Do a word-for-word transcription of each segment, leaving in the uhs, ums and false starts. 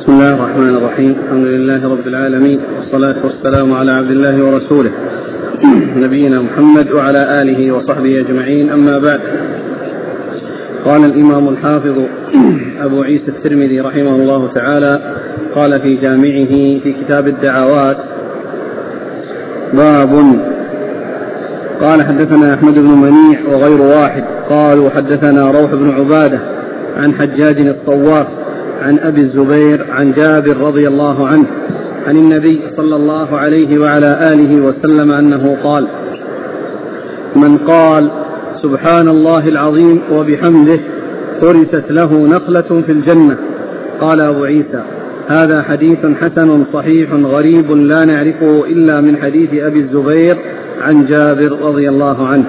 بسم الله الرحمن الرحيم. الحمد لله رب العالمين، والصلاة والسلام على عبد الله ورسوله نبينا محمد وعلى آله وصحبه أجمعين، أما بعد. قال الإمام الحافظ أبو عيسى الترمذي رحمه الله تعالى قال في جامعه في كتاب الدعوات: باب. قال حدثنا أحمد بن منيع وغير واحد قالوا حدثنا روح بن عبادة عن حجاج الطواف عن أبي الزبير عن جابر رضي الله عنه عن النبي صلى الله عليه وعلى آله وسلم أنه قال: من قال سبحان الله العظيم وبحمده غرست له نخلة في الجنة. قال أبو عيسى: هذا حديث حسن صحيح غريب لا نعرفه إلا من حديث أبي الزبير عن جابر رضي الله عنه.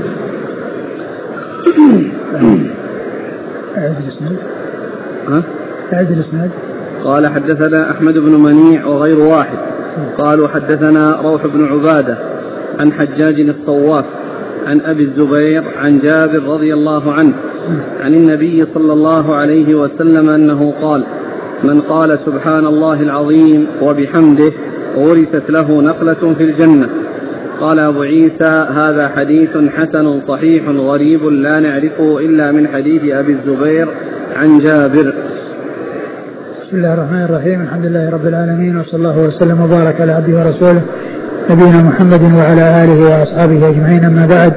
ها؟ قال حدثنا أحمد بن منيع وغير واحد قالوا حدثنا روح بن عبادة عن حجاج الطواف عن أبي الزبير عن جابر رضي الله عنه عن النبي صلى الله عليه وسلم أنه قال: من قال سبحان الله العظيم وبحمده غرست له نخلة في الجنة. قال أبو عيسى: هذا حديث حسن صحيح غريب لا نعرفه إلا من حديث أبي الزبير عن جابر. بسم الله الرحمن الرحيم. الحمد لله رب العالمين، وصلى الله وسلم وبارك على عبده ورسوله نبينا محمد وعلى آله وأصحابه أجمعين، أما بعد.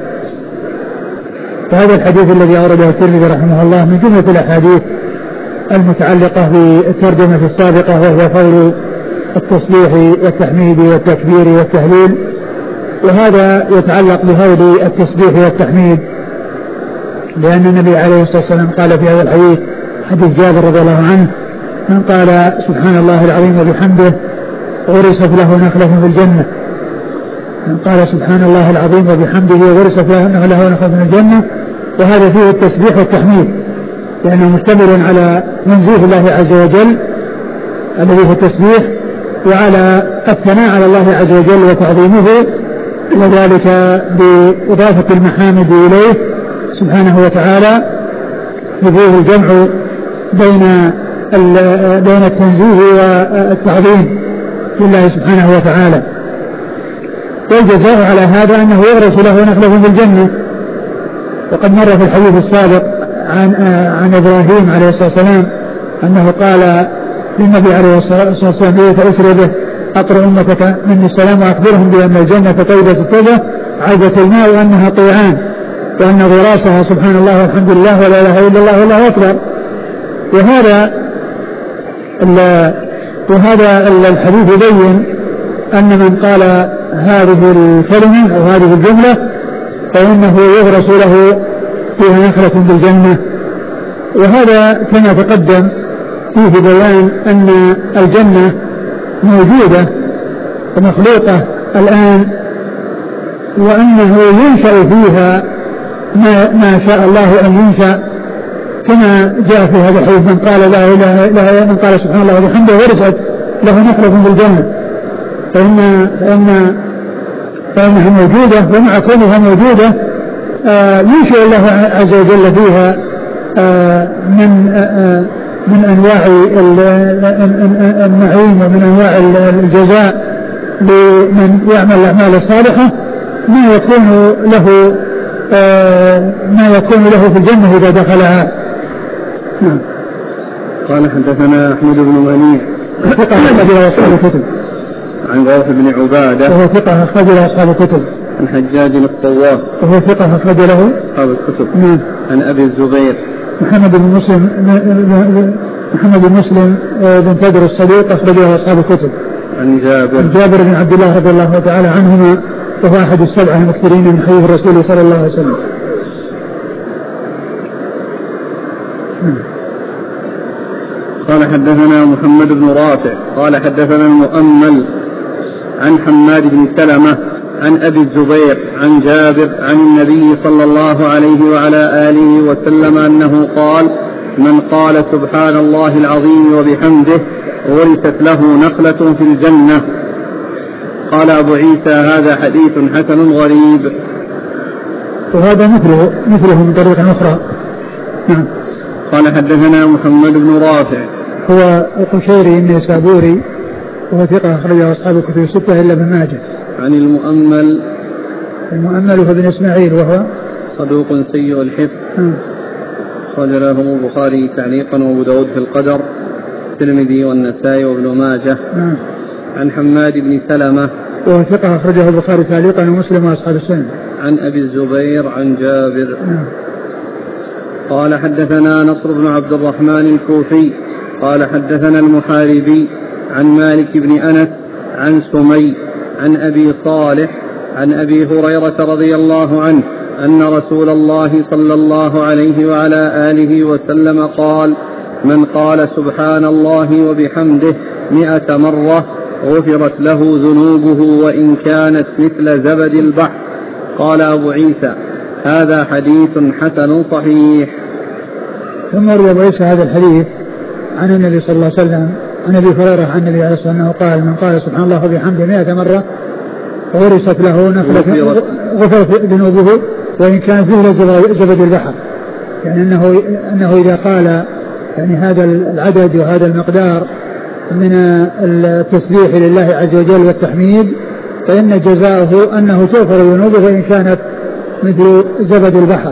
فهذا الحديث الذي أورده الترمذي رحمه الله من جملة الأحاديث المتعلقة بالترجمة السابقة، وهو قول التصبيح والتحميد والتكبير والتهليل، وهذا يتعلق بهول التسبيح والتحميد، لأن النبي عليه الصلاة والسلام قال في هذا الحديث حديث جابر رضي الله عنه: من قال سبحان الله العظيم وبحمده غرست له نخلة في الجنة. من قال سبحان الله العظيم وبحمده غرست له نخلة في الجنة، وهذا فيه التسبيح والتحميد، لأنه مشتمل على منزيه الله عز وجل الذي هو التسبيح، وعلى الثناء على الله عز وجل وتعظيمه، وذلك بإضافة المحامد إليه سبحانه وتعالى، فيه الجمع بين بين التنزيه والتعظيم لله سبحانه وتعالى. والجزاء على هذا أنه يغرس له نخلة في الجنة. وقد مر في الحديث السابق عن عن إبراهيم عليه الصلاة والسلام أنه قال للنبي عليه الصلاة والسلام: إيه فأسر به أقرأ أمتك مني السلام وأخبرهم بأن الجنة طيبة التوبة عذبة الماء وأنها طيعان، وأن غراسها سبحان الله والحمد لله ولا إله إلا الله والله أكبر. وهذا وهذا الحديث يبين أن من قال هذه الكلمة أو هذه الجملة فإنه يغرس له فيها نخلة بالجنة. وهذا كما تقدم فيه بيان أن الجنة موجودة ومخلوقة الآن، وأنه ينشأ فيها ما, ما شاء الله أن ينشأ، كما جاء في هذا الحديث: من قال لا إله إلا من قال سبحان الله وبحمده غرست له نخلة في الجنة. فإن فإن فإنها موجودة، ومع كونها موجودة آه ينشئ الله عز وجل فيها آه من آه من أنواع النعيم ومن أنواع الجزاء لمن يعمل الأعمال الصالحة ما يكون له آه ما يكون له في الجنة إذا دخلها. قال حدثنا أحمد بن منيع ثقة أخرج له أصحاب الكتب. عن روح بن عبادة وهو ثقة أخرج له أصحاب الكتب. عن حجاج الطواف وهو ثقة أخرج له أصحاب الكتب. نعم. عن أبي الزبير محمد بن مسلم محمد بن مسلم بن تدر الصديق أخرج له أصحاب الكتب. عن جابر عن جابر بن عبد الله رضي الله تعالى عنهما، وهو أحد السبعة المكثرين من حديث الرسول صلى الله عليه وسلم. قال حدثنا محمد بن رافع قال حدثنا المؤمل عن حماد بن سلمة عن أبي الزبير عن جابر عن النبي صلى الله عليه وعلى آله وسلم أنه قال: من قال سبحان الله العظيم وبحمده غرست له نخلة في الجنة. قال أبو عيسى: هذا حديث حسن غريب. وهذا مثله مثله من طريق أخرى. نعم. قال حدثنا محمد بن رافع هو القشيري النيسابوري وهو ثقة أخرجه أصحاب الكتب الستة إلا ابن ماجه. عن المؤمل المؤمل هو ابن إسماعيل وهو صدوق سيء الحفظ أخرج له البخاري تعليقا وأبو داود في القدر الترمذي والنسائي وابن ماجه. نعم. عن حماد بن سلمة وهو ثقة أخرجه البخاري تعليقا ومسلم وأصحاب السنن. عن أبي الزبير عن جابر. نعم. قال حدثنا نصر بن عبد الرحمن الكوفي قال حدثنا المحاربي عن مالك بن أنس عن سمي عن أبي صالح عن أبي هريرة رضي الله عنه أن رسول الله صلى الله عليه وعلى آله وسلم قال: من قال سبحان الله وبحمده مئة مرة غفرت له ذنوبه وإن كانت مثل زبد البحر. قال أبو عيسى: هذا حديث حسن صحيح. ثم روى أبو عيسى هذا الحديث عن النبي صلى الله عليه وسلم عن أبي هريرة عن النبي عليه الصلاة والسلام قال: من قال سبحان الله وبحمده مئة مرة غرست له نخلة غفرت ذنوبه وإن كان فيه زبد البحر. يعني أنه, أنه إذا قال يعني هذا العدد وهذا المقدار من التسبيح لله عز وجل والتحميد فإن جزاؤه أنه تغفر ذنوبه وإن كانت مثل زبد البحر.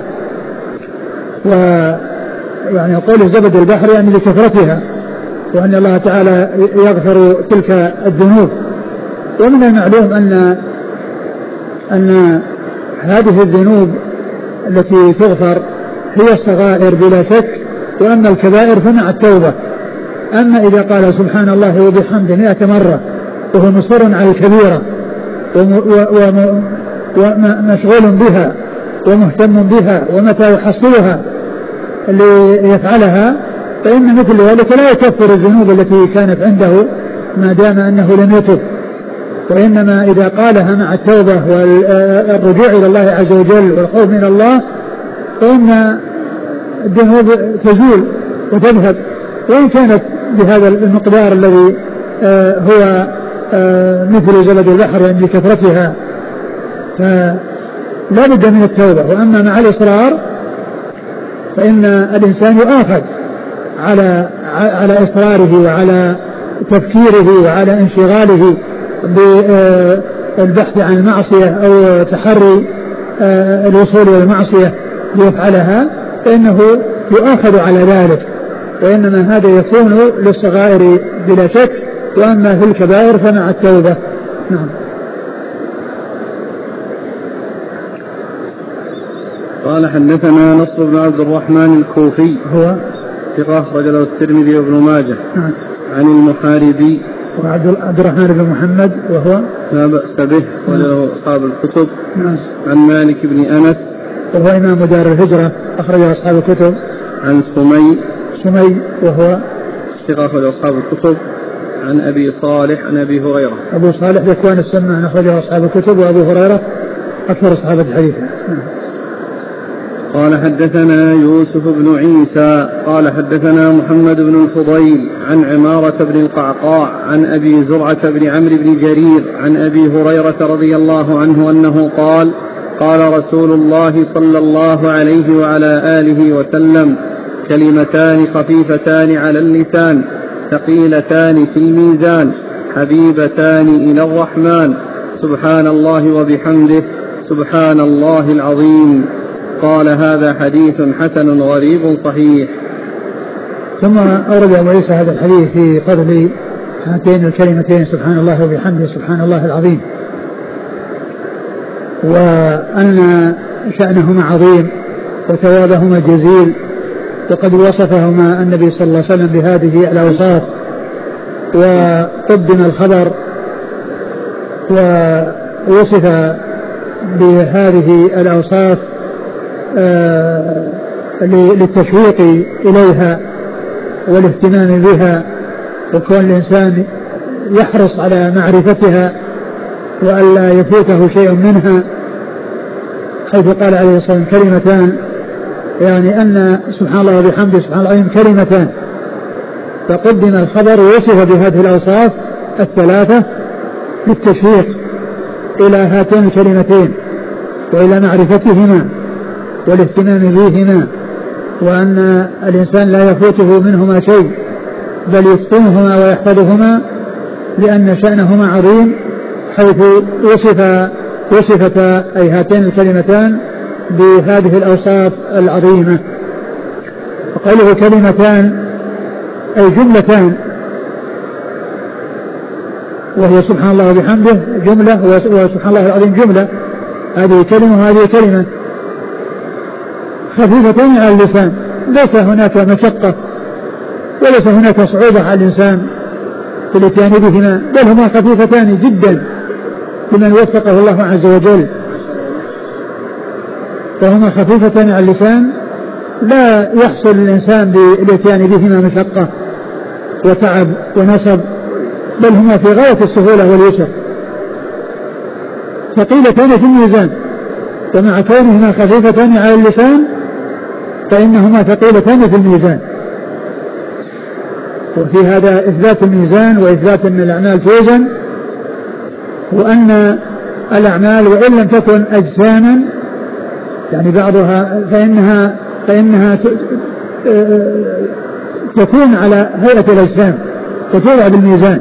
ويعني قول زبد البحر يعني لكثرتها وأن الله تعالى يغفر تلك الذنوب. ومن المعلوم أن أن هذه الذنوب التي تغفر هي الصغائر بلا شك، وأما الكبائر فمع التوبة. أما إذا قال سبحان الله وبحمده مئة مرة وهو مصر على الكبيرة ومشغول بها ومهتم بها ومتى يحصلها ليفعلها فإن مثل ذلك لا يكفر الذنوب التي كانت عنده ما دام أنه لم يتب. وإنما إذا قالها مع التوبة والرجوع إلى الله عز وجل والخوف من الله فإن الذنوب تزول وتذهب وإن كانت بهذا المقدار الذي آه هو آه مثل زبد البحر يعني بكثرتها، فلا بد من التوبة. وأما مع الإصرار فإن الإنسان يؤاخذ على على إصراره وعلى تفكيره وعلى انشغاله بالبحث عن المعصية أو تحري الوصول إلى المعصية ليفعلها، فإنه يؤاخذ على ذلك. وإنما هذا يكون للصغائر بلا شك، وأما في الكبائر فمع التوبة. نعم. قال حدثنا نصر بن عبد الرحمن الكوفي هو ثقة أخرج له الترمذي وابن ماجه. نعم. عن المحاربي وعبد الرحمن بن محمد وهو لا بأس به وله أصحاب الكتب. نعم. عن مالك بن أنس وهو إمام دار الهجرة أخرجه أصحاب الكتب. عن سمي سمي وهو ثقة أخرج أصحاب الكتب. عن أبي صالح عن أبي هريرة أبو صالح ذكوان السمان أخرجه أصحاب الكتب، وأبو هريرة أكثر أصحاب الحديث. نعم. قال حدثنا يوسف بن عيسى قال حدثنا محمد بن الفضيل عن عمارة بن القعقاع عن أبي زرعة بن عمرو بن جرير عن أبي هريرة رضي الله عنه أنه قال: قال رسول الله صلى الله عليه وعلى آله وسلم: كلمتان خفيفتان على اللسان ثقيلتان في الميزان حبيبتان إلى الرحمن سبحان الله وبحمده سبحان الله العظيم. قال: هذا حديث حسن غريب صحيح. ثم أورد أبو عيسى هذا الحديث في فضل هاتين الكلمتين سبحان الله وبحمده سبحان الله العظيم، وأن شأنهما عظيم وثوابهما جزيل، وقد وصفهما النبي صلى الله عليه وسلم بهذه الأوصاف، وقدم الخبر ووصف بهذه الأوصاف آه للتشويق إليها والاهتمام بها، وكون الإنسان يحرص على معرفتها وألا يفوته شيء منها، حيث قال عليه الصلاة والسلام كلمتان، يعني أن سبحان الله وبحمده سبحان الله العظيم كلمتان، فقدم الخبر ووصف بهذه الأوصاف الثلاثة للتشويق إلى هاتين الكلمتين وإلى معرفتهما والاهتمام بهما، وأن الإنسان لا يفوته منهما شيء، بل يتقنهما ويحفظهما لأن شأنهما عظيم، حيث وصف وصفتا أي هاتين الكلمتان بهذه الأوصاف العظيمة. وقوله كلمتان أي جملتان، وهي سبحان الله وبحمده جملة، وسبحان الله العظيم جملة، هذه كلمة وهذه كلمة، خفيفتان على اللسان، ليس هناك مشقة وليس هناك صعوبة على الإنسان في الاتيان بهما، بل هما خفيفتان جدا لمن وفقه الله عز وجل، فهما خفيفتان على اللسان لا يحصل الإنسان بالاتيان بهما مشقة وتعب ونصب، بل هما في غاية السهولة واليسر، ثقيلتان في الميزان، ومع كونهما خفيفتان على اللسان فإنهما ثقيلتان في الميزان. وفي هذا إثبات الميزان وإثبات أن الأعمال توزن، وأن الأعمال وإن لم تكن أجساما يعني بعضها فإنها فإنها تكون على هيئة الأجسام وتوضع بالميزان،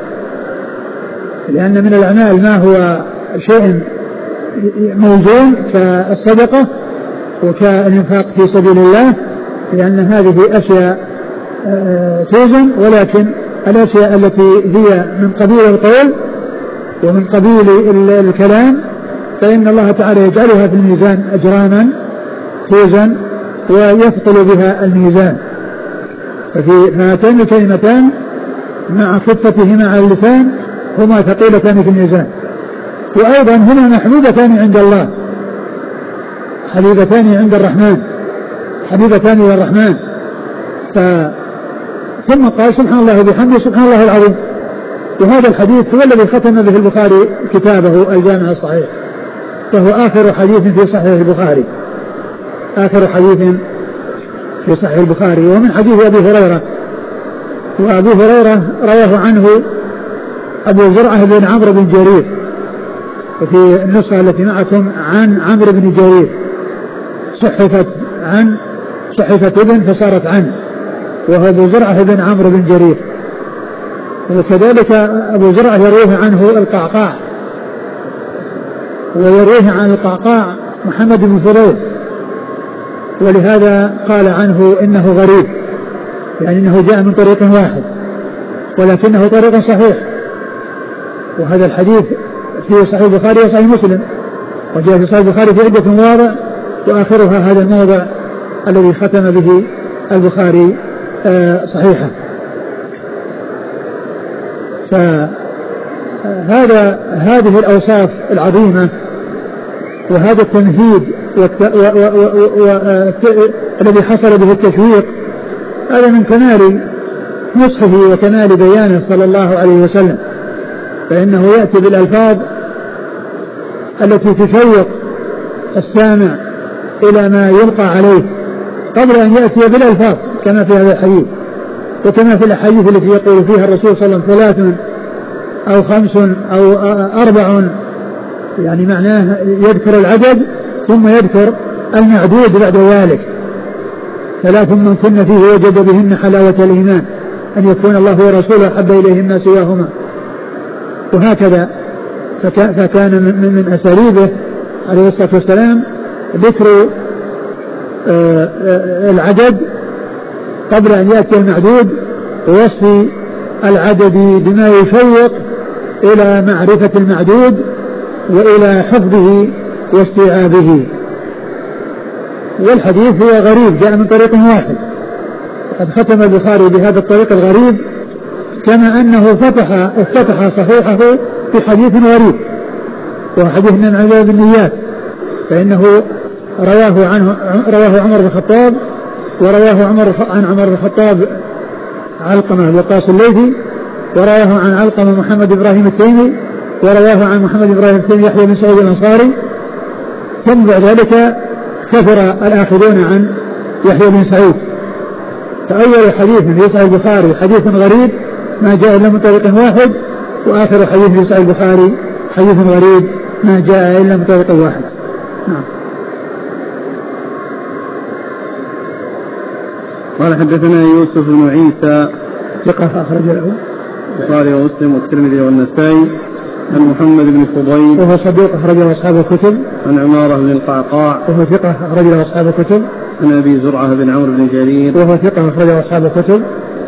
لأن من الأعمال ما هو شيء موزون كالصدقة وكالإنفاق في سبيل الله، لأن هذه أشياء توزن، ولكن الأشياء التي هي من قبيل القول ومن قبيل الكلام فإن الله تعالى يجعلها في الميزان أجراما توزن ويثقل بها الميزان. ففي هاتين الكلمتان مع خفتهما على اللسان هما ثقيلتان في الميزان، وأيضا هما محبوبتان عند الله، حبيبتان عند الرحمن، حبيبتان إلى الرحمن. ف... ثم قال سبحان الله وبحمده سبحان الله العظيم، وهذا الحديث هو الذي ختم به البخاري كتابه الجامع الصحيح، فهو آخر حديث في صحيح البخاري، آخر حديث في صحيح البخاري. ومن حديث أبي هريرة، وأبو هريرة رواه عنه أبو زرعة بن عمرو بن جرير، وفي النسخة التي معكم عن عمرو بن جرير، صحفت عن صحفت ابن فصارت عن، وهو أبو زرعة بن عمرو بن جرير. وكذلك أبو زرعة يرويه عنه القعقاع، ويرويه عن القعقاع محمد بن فضيل، ولهذا قال عنه إنه غريب، يعني إنه جاء من طريق واحد ولكنه طريق صحيح. وهذا الحديث في صحيح البخاري وصحيح مسلم، وجاء في صحيح البخاري في عدة مواضع، وآخرها هذا الموضع الذي ختم به البخاري صحيحة. فهذا هذه الأوصاف العظيمة وهذا التمهيد الذي حصل به التشويق، هذا من كمال نصحه وكمال بيانه صلى الله عليه وسلم، فإنه يأتي بالألفاظ التي تشوق السامع إلى ما يلقى عليه قبل أن يأتي بالألفاظ، كما في هذا الحديث وكما في الأحاديث التي يقول فيها الرسول صلى الله عليه وسلم ثلاث أو خمس أو أربع، يعني معناه يذكر العدد ثم يذكر المعدود بعد ذلك. ثلاث من كن فيه وجد بهن حلاوة الإيمان، أن يكون الله ورسوله أحب إليهم ما سواهما. وهكذا فكان من أساليبه عليه الصلاة والسلام ذكر العدد قبل أن يأتي المعدود، ووصف العدد بما يشوق إلى معرفة المعدود وإلى حفظه واستيعابه. والحديث هو غريب، جاء من طريق واحد، وقد ختم البخاري بهذا الطريق الغريب، كما أنه فتح افتتح صحيحه في حديث غريب، وهو حديث من عذاب النيات، فإنه رواه عنه رواه عمر بن الخطاب، ورواه عمر عن عمر بن الخطاب علقمة وقاص الليثي، ورواه عن علقمة محمد إبراهيم التيمي، ورواه عن محمد إبراهيم التيمي يحيى بن سعيد الأنصاري. ثم بعد ذلك كثر الآخذون عن يحيى بن سعيد. فأول حديث في صحيح البخاري حديث غريب ما جاء إلا من طريق واحد، وآخر حديث في صحيح البخاري حديث غريب ما جاء إلا من طريق واحد. نعم. قال حدثنا يوسف بن عيسى ثقة أخرج له البخاري ومسلم والترمذي والنسائي. عن محمد بن فضيل وهو صدوق أخرج له أصحاب الكتب. عن عمارة بن القعقاع وهو ثقة أخرج له أصحاب الكتب. عن أبي زرعة بن عمرو بن جرير وهو ثقة أخرج له أصحاب الكتب.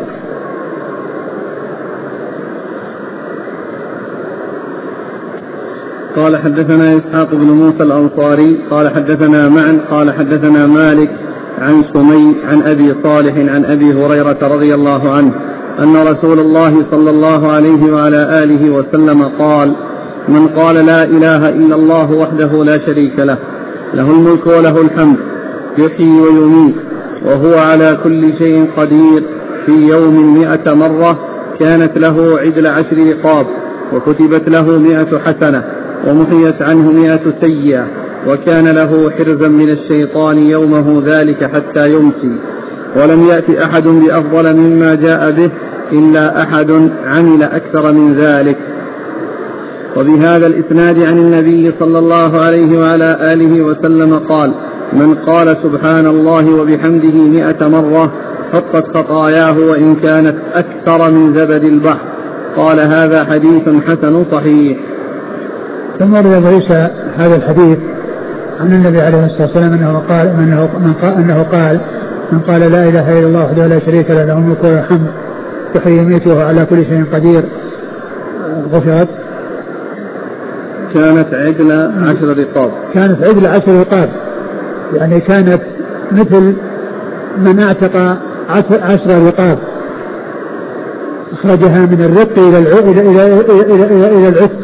قال حدثنا إسحاق بن موسى الأنصاري قال حدثنا معن قال حدثنا مالك عن سمي عن أبي صالح عن أبي هريرة رضي الله عنه أن رسول الله صلى الله عليه وعلى آله وسلم قال: من قال لا إله إلا الله وحده لا شريك له له الملك وله الحمد يحيي ويميت وهو على كل شيء قدير في يوم مئة مرة كانت له عدل عشر رقاب وكتبت له مئة حسنة ومحيت عنه مئة سيئة وكان له حرزا من الشيطان يومه ذلك حتى يمسي ولم يأتي أحد بأفضل مما جاء به إلا أحد عمل أكثر من ذلك. وبهذا الإسناد عن النبي صلى الله عليه وعلى آله وسلم قال: من قال سبحان الله وبحمده مئة مرة حطت خطاياه وإن كانت أكثر من زبد البحر. قال: هذا حديث حسن صحيح. ثم روى عيسى هذا الحديث عن النبي عليه الصلاة والسلام أنه قال أنه, من قال أنه قال من قال لا إله إلا الله وحده لا شريك له له الملك وله الحمد يحيي ويميت وهو على كل شيء قدير غفرت كانت عدل عشر رقاب كانت عدل عشر رقاب يعني كانت مثل من اعتق عشر رقاب أخرجها من الرق إلى إلى إلى إلى, إلى, إلى العتق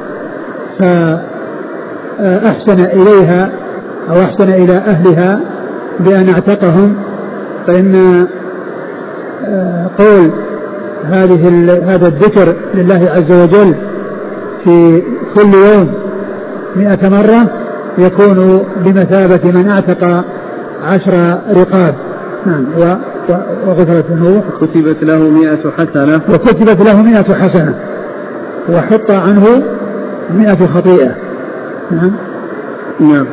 فأحسن إليها أو أحسن إلى أهلها بأن اعتقهم. فإن قول هذه هذا الذكر لله عز وجل في كل يوم مئة مرة يكون بمثابة من اعتق عشر رقاب. نعم. وغفرت ذنوبه كتبت له مئة حسنة وكتبت له مئة حسنة وحط عنه مئة خطيئة. نعم. نعم.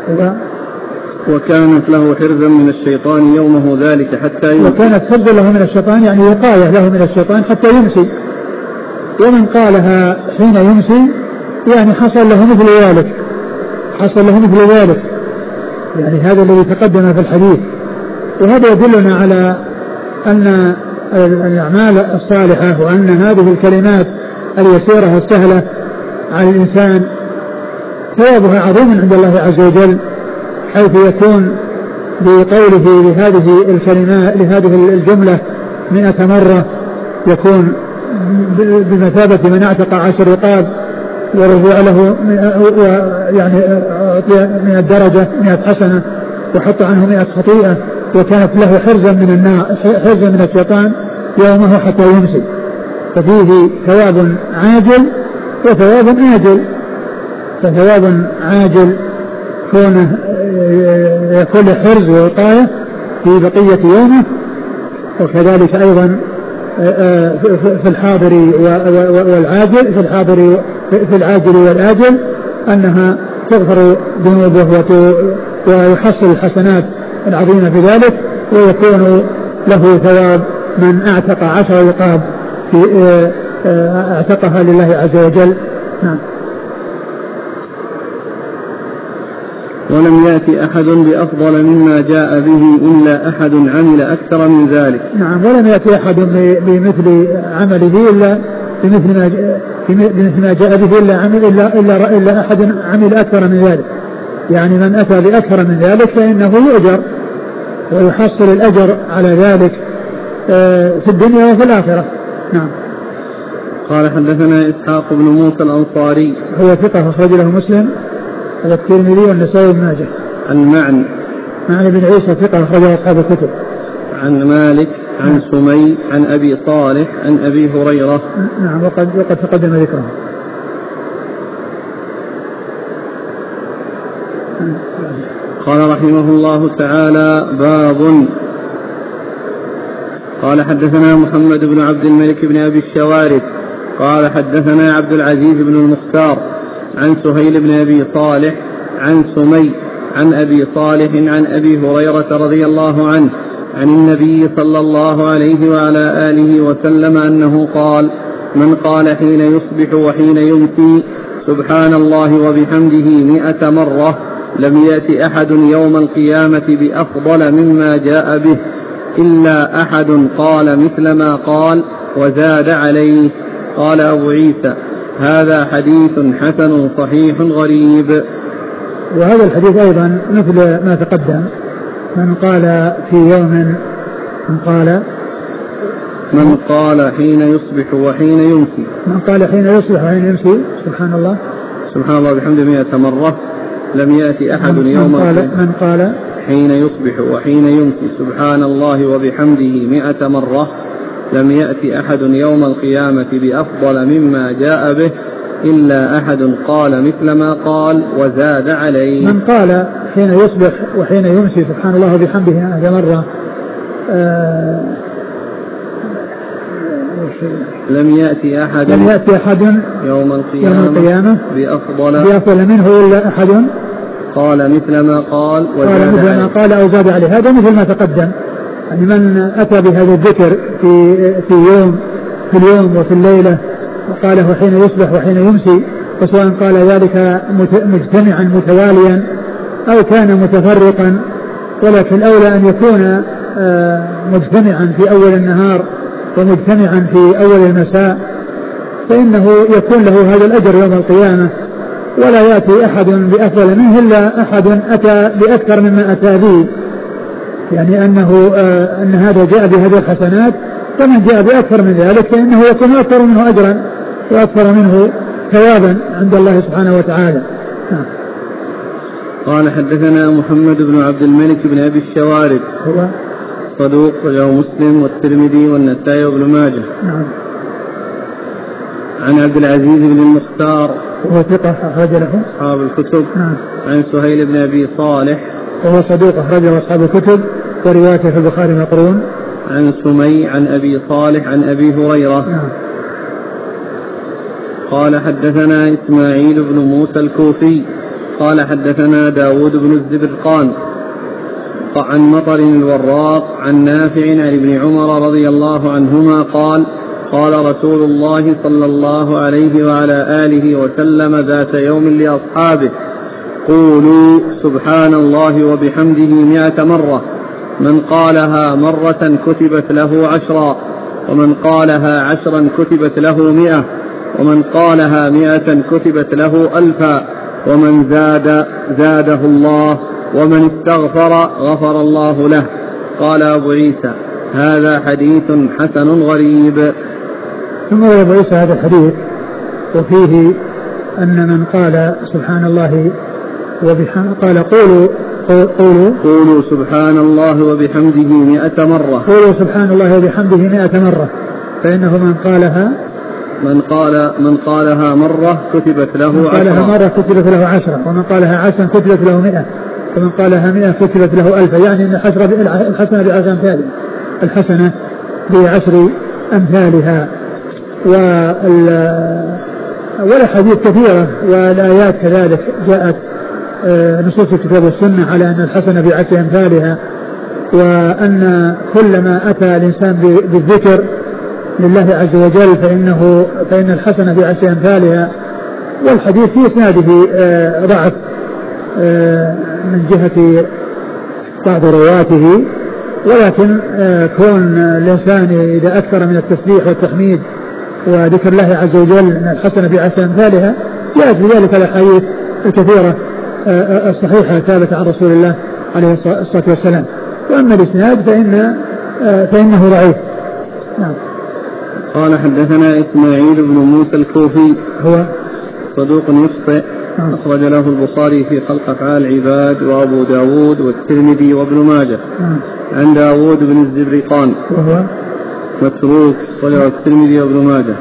وكانت له حرزا من الشيطان يومه ذلك حتى يمسي. وكانت حرزا له من الشيطان يعني وقاية له من الشيطان حتى يمسي. ومن قالها حين يمسي يعني حصل له مثل ذلك حصل له مثل ذلك يعني هذا الذي تقدم في الحديث. وهذا يدلنا على أن الأعمال الصالحة وأن هذه الكلمات اليسيرة السهلة على الإنسان ثوابها عظيم عند الله عز وجل، حيث يكون بقوله لهذه الكلمات لهذه الجملة مئة مرة يكون بمثابة من اعتق عشر رقاب ورفع له يعني مئة درجة مئة حسنة وحط عنه مئة خطيئة وكانت له حرزا من النار حرزا من الشيطان يومه حتى يمسي. ففيه ثواب عاجل وثواب آجل. فثواب عاجل كونه يكون حرز ووقاية في بقية يومه، وكذلك أيضا في الحاضر والعاجل في الحاضر في العاجل والآجل أنها تغفر ذنوبه ويحصل الحسنات العظيمة في ذلك، ويكون له ثواب من اعتق عشر رقاب في اعتقها لله عز وجل. نعم. ولم يأتي أحد بأفضل مما جاء به إلا أحد عمل أكثر من ذلك. نعم. ولم يأتي أحد بمثل عمله إلا بمثل ما بمثل ما جاء به إلا عمل إلا إلا إلا أحد عمل أكثر من ذلك. يعني من أتى بأكثر من ذلك فإنه يؤجر ويحصل الأجر على ذلك في الدنيا وفي الآخرة. نعم. قال حدثنا إسحاق بن موسى الأنصاري هو ثقة أخرج له مسلم والترمذي والنسائي بن ماجه. عن معن معن بن عيسى ثقة أخرج أصحاب الكتب. عن مالك عن سمي عن أبي صالح عن أبي هريرة. نعم. وقد وقد تقدم ذكره. قال رحمه الله تعالى: باب. قال حدثنا محمد بن عبد الملك بن أبي الشوارث قال حدثنا عبد العزيز بن المختار عن سهيل بن أبي صالح عن سمي عن أبي صالح عن أبي هريرة رضي الله عنه عن النبي صلى الله عليه وعلى آله وسلم أنه قال: من قال حين يصبح وحين يمسي سبحان الله وبحمده مئة مرة لم يأت أحد يوم القيامة بأفضل مما جاء به إلا أحد قال مثل ما قال وزاد عليه. قال أبو عيسى: هذا حديث حسن صحيح غريب. وهذا الحديث أيضا مثل ما تقدم: من قال في يوم من قال من قال حين يصبح وحين يمسي من قال حين يصبح وحين يمسي سبحان الله سبحان الله بحمده مئة مرة لم يأتي أحد من يوم قال, من قال حين يصبح وحين يمسي سبحان الله وبحمده مئة مرة لم يأتي أحد يوم القيامة بأفضل مما جاء به إلا أحد قال مثل ما قال وزاد عليه. من قال حين يصبح وحين يمسي سبحان الله وبحمده مئة مرة آه لم يأتي أحد لم يأتي أحد يوم القيامة, يوم القيامة بأفضل, بأفضل منه إلا أحد قال مثل ما قال قال مثل ما قال أو زاد عليه. هذا مثل ما تقدم، يعني من أتى بهذا الذكر في في يوم في اليوم وفي الليلة وقاله حين يصبح وحين يمسي، وسواء قال ذلك مجتمعا متواليا أو كان متفرقا، ولكن الأولى أن يكون مجتمعا في أول النهار ومجتمعا في أول المساء، فإنه يكون له هذا الأجر يوم القيامة، ولا يأتي أحد بأفضل منه إلا أحد أتى بأكثر مما أتى به، يعني أنه آه أن هذا جاء بهذه الحسنات، فمن جاء بأكثر من ذلك فإنه يكون أكثر منه أجرا وأكثر منه ثوابا عند الله سبحانه وتعالى. آه. قال: حدثنا محمد بن عبد الملك بن أبي الشوارب هو صدوق وله مسلم والترمذي والنسائي وابن ماجه. نعم. عن عبد العزيز بن المختار وهو ثقة أخرج له أصحاب الكتب. نعم. عن سهيل بن أبي صالح وهو صدوق أخرجه أصحاب الكتب وروايته في البخاري مقرون. عن سمي عن أبي صالح عن أبي هريرة. نعم. قال: حدثنا إسماعيل بن موسى الكوفي قال: حدثنا داود بن الزبرقان عن مطر الوراق عن نافع عن ابن عمر رضي الله عنهما قال: قال رسول الله صلى الله عليه وعلى آله وسلم ذات يوم لأصحابه: قولوا سبحان الله وبحمده مئة مرة، من قالها مرة كتبت له عشرا، ومن قالها عشرا كتبت له مئة، ومن قالها مئة كتبت له ألفا، ومن زاد زاده الله، ومن استغفر غفر الله له. قال أبو عيسى: هذا حديث حسن غريب. ثم أبو عيسى هذا الحديث وفيه أن من قال سبحان الله وبحمده قال قولوا قولوا قولوا سبحان الله وبحمده مئة مرة قولوا سبحان الله وبحمده مئة مرة، فإنه من قالها من قال من قالها مرة كتبت له من قالها عشرة مرة كتبت له عشرة، ومن قالها عشرا كتبت له مئة، ومن قالها مئة كتبت له ألفا، يعني أن الحسنة بعشر أمثالها الحسنة بعشر أمثالها. والأحاديث كثيرة والآيات كذلك جاءت نصوص الكتاب والسنة على أن الحسنة بعشر أمثالها، وأن كلما أتى الإنسان بالذكر لله عز وجل فإنه فإن الحسنة بعشر أمثالها. والحديث في إسناده ضعف من جهة بعض رواته، ولكن كون الإنسان إذا أكثر من التسبيح والتحميد وذكر الله عز وجل أن الحسنة بعشر أمثالها جاءت بذلك الأحاديث الكثيرة الصحيحة ثابتة عن رسول الله عليه الصلاة والسلام. وأما الإسناد فإن فإنه ضعيف. نعم. قال: حدثنا إسماعيل بن موسى الكوفي هو صدوق يخطئ أخرج له البخاري في خلق أفعال العباد وأبو داود والترمذي وابن ماجه. عن داود بن الزبرقان وهو متروك أخرجه الترمذي وابن ماجه.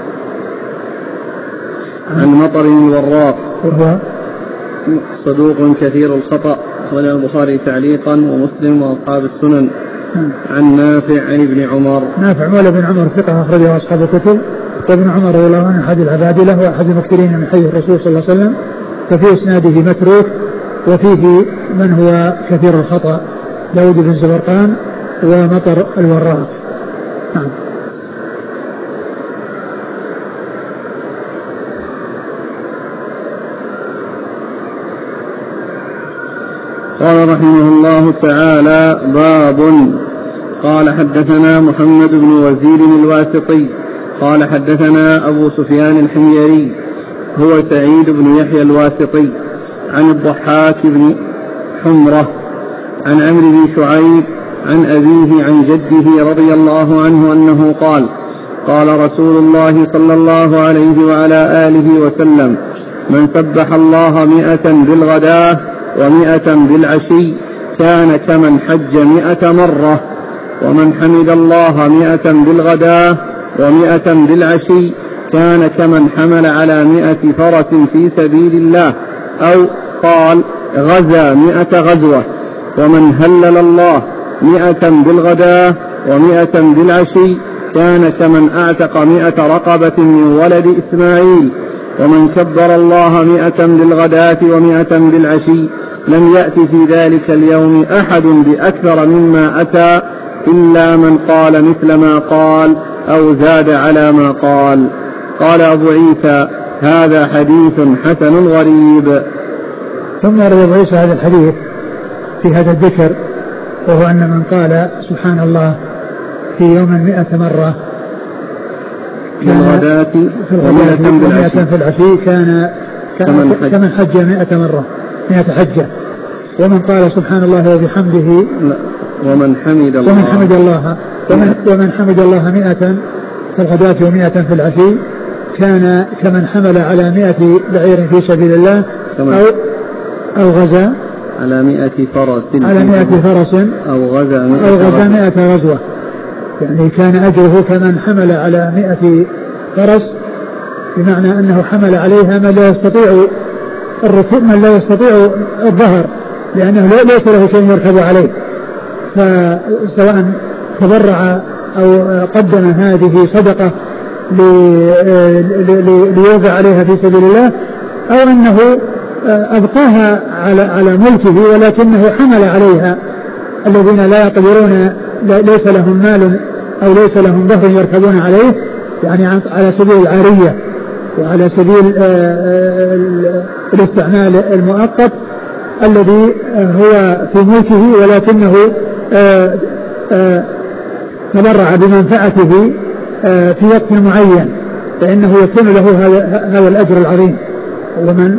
عن مطر الوراق وهو صدوق كثير الخطأ أخرجه البخاري تعليقا ومسلم وأصحاب السنن. عن نافع عن ابن عمر نافع مولى بن عمر ثقة أخرجه أصحاب الكتب، وابن عمر رضي الله عنه أحد العبادلة وأحد المكثرين من حديث الرسول صلى الله عليه وسلم، ففي إسناده متروك وفيه من هو كثير الخطأ داود بن زبرقان، ومطر الوراق. نعم. قال رحمه الله تعالى: باب. قال حدثنا محمد بن وزير الواسطي قال حدثنا أبو سفيان الحميري هو سعيد بن يحيى الواسطي عن الضحاك بن حمرة عن عمرو بن شعيب عن أبيه عن جده رضي الله عنه أنه قال: قال رسول الله صلى الله عليه وعلى آله وسلم: من سبح الله مئة بالغداة ومئة بالعشي كان كمن حج مئة مرة، ومن حمد الله مئة بالغداة ومئة بالعشي كان كمن حمل على مئة فرس في سبيل الله، أو قال غزا مئة غزوة. ومن هلل الله مئة بالغداة ومئة بالعشي كان كمن أعتق مئة رقبة من ولد إسماعيل. ومن كبر الله مئة بالغداة ومئة بالعشي لم يأت في ذلك اليوم أحد بأكثر مما أتى إلا من قال مثل ما قال أو زاد على ما قال. قال أبو عيسى: هذا حديث حسن غريب. ثم روى أبو عيسى هذا الحديث في هذا الذكر، وهو أن من قال سبحان الله في يوم مئة مرة في الغداة ومئة في العشي كان كمن حج مئة مرة مئة حجة. ومن قال سبحان الله وبحمده ومن حمد الله ومن حمد الله ومن, ومن حمد الله مئة في الغداة ومئة في العشي كان كمن حمل على مئة بعير في سبيل الله، أو أو غزا على مئة فرس على مئة فرس أو غزا مئة, أو غزا مئة غزوة. يعني كان أجره كمن حمل على مئة فرس، بمعنى أنه حمل عليها من لا يستطيع الركوب، من لا يستطيع الظهر، لأنه ليس له شيء يركب عليه. فسواء تبرع أو قدم هذه صدقة ليوضع عليها في سبيل الله، أو أنه أبقاها على على ملكه ولكنه حمل عليها الذين لا يقدرون، ليس لهم مال أو ليس لهم ظهر يركبون عليه، يعني على سبيل العارية وعلى سبيل الاستعمال المؤقت الذي هو في ملكه، ولكنه تبرع بمنفعته في وقت معين، فإنه يكون له هذا الأجر العظيم. ومن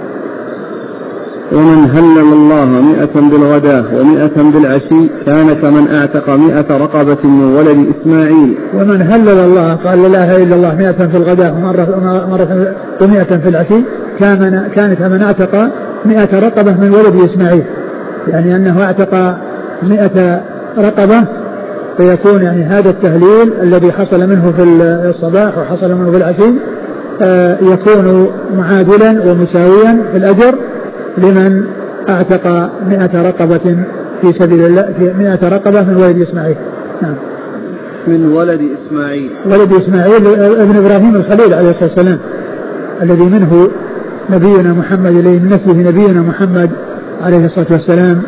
ومن هلل الله مئة بالغداة ومئة بالعشي كان كمن أعتق مئة رقبة من ولد إسماعيل. ومن هلل الله قال لا إله إلا الله مئة في الغداة ومرة ومئة في العشي كان كان كمن أعتق مئة رقبة من ولد إسماعيل، يعني أنه أعتق مئة رقبة، فيكون يعني هذا التهليل الذي حصل منه في الصباح وحصل منه في العشي يكون معادلا ومساويا في الأجر لمن أعتق مئة رقبة في سبيل الله، في مئة رقبة من ولد إسماعيل. نعم. من ولد إسماعيل ولد إسماعيل ابن إبراهيم الخليل عليه الصلاة والسلام، الذي منه نبينا محمد، إليه من نسله نبينا محمد عليه الصلاة والسلام.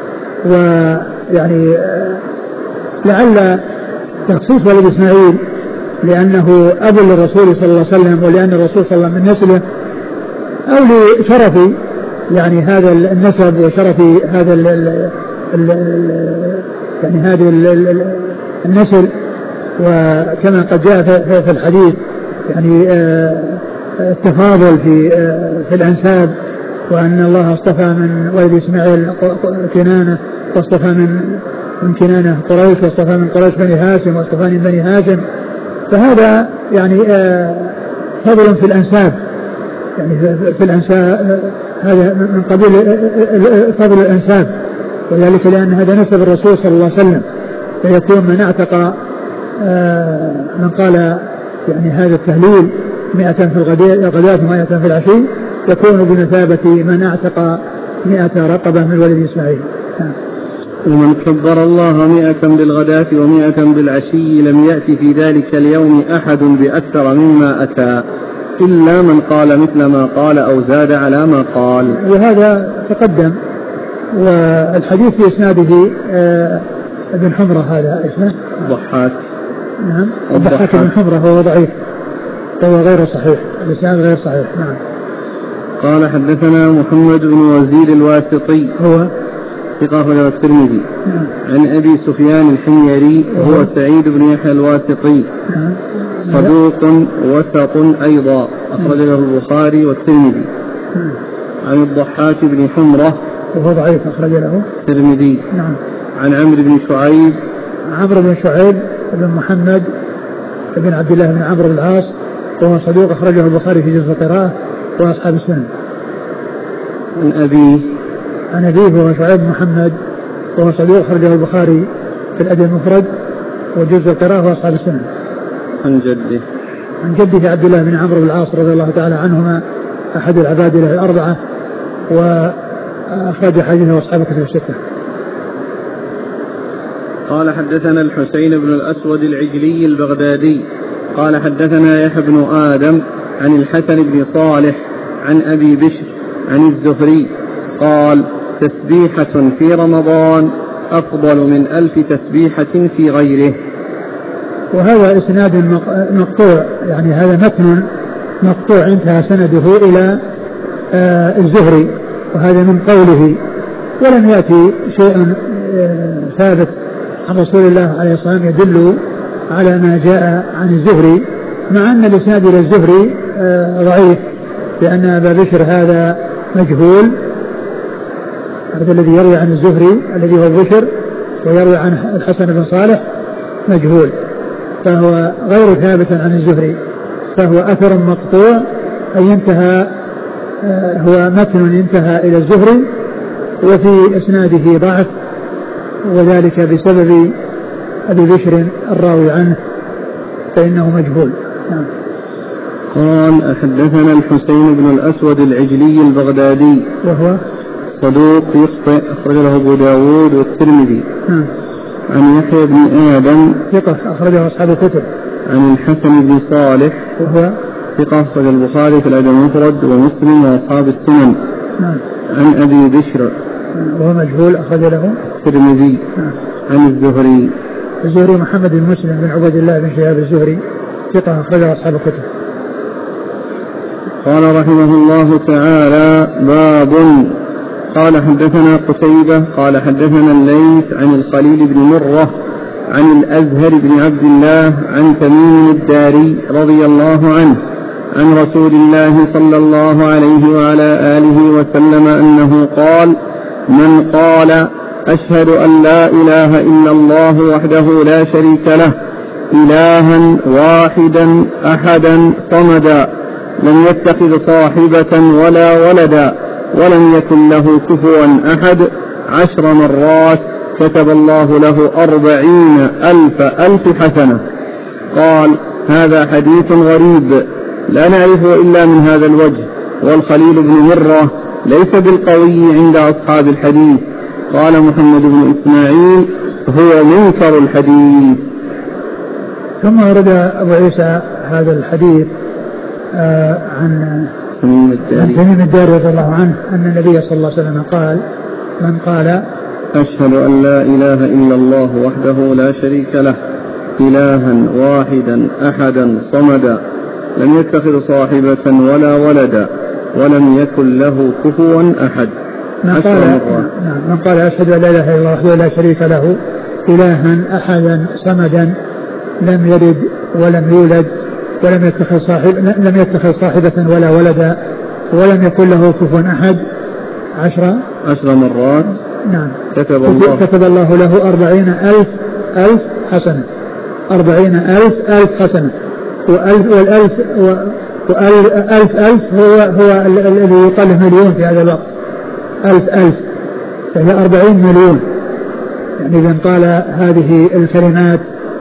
ويعني لعل تخصيص ولد إسماعيل لأنه أب للرسول صلى الله عليه وسلم، ولأن الرسول صلى الله عليه وسلم من نسله، أو لشرف يعني هذا النسب وشرف هذا ال ال ال يعني هذا النسل. وكما قد جاء في الحديث يعني التفاضل في في الأنساب، وأن الله اصطفى من ولد إسماعيل كنانة، واصطفى من من كنانة قريش، واصطفى من قريش بني هاشم، واصطفى من بني هاشم. فهذا يعني فضل في الأنساب، يعني في الأنساب هذا من قبيل فضل الأنساب، وذلك لأن هذا نسب الرسول صلى الله عليه وسلم. فيكون من اعتق من قال يعني هذا التهليل مئة في الغداة ومئة في العشي يكون بمثابة من اعتق مئة رقبة من ولد إسماعيل. ومن كبر الله مئة بالغداة ومئة بالعشي لم يأتي في ذلك اليوم أحد بأكثر مما أتى إلا من قال مثل ما قال أو زاد على ما قال. وهذا تقدم، والحديث في إسناده بن حمرة هذا اسمه الضحاك. نعم الضحاك بن حمرة هو ضعيف، هو غير صحيح، الإسناد غير صحيح. نعم. قال حدثنا محمد بن وزير الواسطي هو ثقة له الترمذي. نعم. عن أبي سفيان الحميري وهو سعيد بن يحيى الواسطي. نعم. صدوق وسط أيضا أخرج له البخاري والترمذي. نعم. عن الضحاك بن حمرة وهو ضعيف أخرج له الترمذي. نعم. عن عمرو بن شعيب عمرو بن شعيب بن محمد بن عبد الله بن عمرو بن العاص وهو صدوق أخرجه البخاري في جزء القراءة وأصحاب السنن. عن أبيه عن أبيه وهو شعيب بن محمد وهو صدوق أخرجه البخاري في الأدب المفرد وجزء القراءة وأصحاب السنن. عن جده عن جده عبد الله بن عمرو بن العاص رضي الله تعالى عنهما أحد العبادلة الأربعة وأخرج حديثه أصحاب الكتب الستة. قال حدثنا الحسين بن الأسود العجلي البغدادي قال حدثنا يحيى بن آدم عن الحسن بن صالح عن أبي بشر عن الزهري قال تسبيحة في رمضان أفضل من ألف تسبيحة في غيره. وهذا إسناد مقطوع، يعني هذا متن مقطوع انتهى سنده إلى آه الزهري، وهذا من قوله، ولم يأتي شيء آه ثابت عن رسول الله عليه الصلاة والسلام يدل على ما جاء عن الزهري، مع أن الإسناد إلى الزهري آه ضعيف، لأن أبا بشر هذا مجهول، هذا الذي يروي عن الزهري الذي هو بشر ويروي عن الحسن بن صالح مجهول، فهو غير ثابت عن الزهري، فهو أثر مقطوع أي انتهى آه هو متن انتهى إلى الزهري وفي إسناده ضعف، وذلك بسبب أبي بشر الراوي عنه فإنه مجهول. نعم. قال حدثنا الحسين بن الأسود العجلي البغدادي وهو صدوق يخطئ أخرج له أبو داود والترمذي. نعم. عن يحيى بن آدم ثقة أخرجه أصحاب الكتب. عن الحسن بن صالح وهو ثقة أخرج البخاري في الأدب المفرد ومسلم وأصحاب السنن. نعم. عن أبي بشر وهو مجهول أخرج له الترمذي. نعم. عن الزهري الزهري محمد بن مسلم بن عبد الله بن شهاب الزهري ثقة أخرجه أصحاب الكتب. قال رحمه الله تعالى باب. قال حدثنا قتيبة قال حدثنا الليث عن الخليل بن مرة عن الأزهر بن عبد الله عن تميم الداري رضي الله عنه عن رسول الله صلى الله عليه وعلى آله وسلم أنه قال من قال أشهد أن لا إله إلا الله وحده لا شريك له إلها واحدا أحدا صمدا لم يتخذ صاحبة ولا ولدا ولم يكن له كفوا أحد عشر مرات كتب الله له أربعين ألف ألف حسنة. قال هذا حديث غريب لا نعرفه إلا من هذا الوجه، والخليل بن مرة ليس بالقوي عند أصحاب الحديث. قال محمد بن إسماعيل هو منكر الحديث. ثم ورد أبو عيسى هذا الحديث آه عن تميم الداري رضي الله عنه أن النبي صلى الله عليه وسلم قال من قال أشهد أن لا إله إلا الله وحده لا شريك له إلها واحدا أحدا صمدا لم يتخذ صاحبة ولا ولدا ولم يكن له كفوا أحد. من قال, من قال أشهد أن لا إله إلا الله وحده لا شريك له إلها أحدا صمدا لم يلد ولم يولد ولم يتخذ صاحب لم يتخذ صاحبة ولا ولدا ولم يكن له كفوا أحد عشر عشر مرات. نعم. كتب الله, كتب الله له أربعين ألف ألف حسنة أربعين ألف ألف حسنة وألف والألف وألف ألف هو هو الذي يقال مليون في هذا الوقت. ألف ألف فهي أربعين مليون. يعني إذا قال هذه الكلمات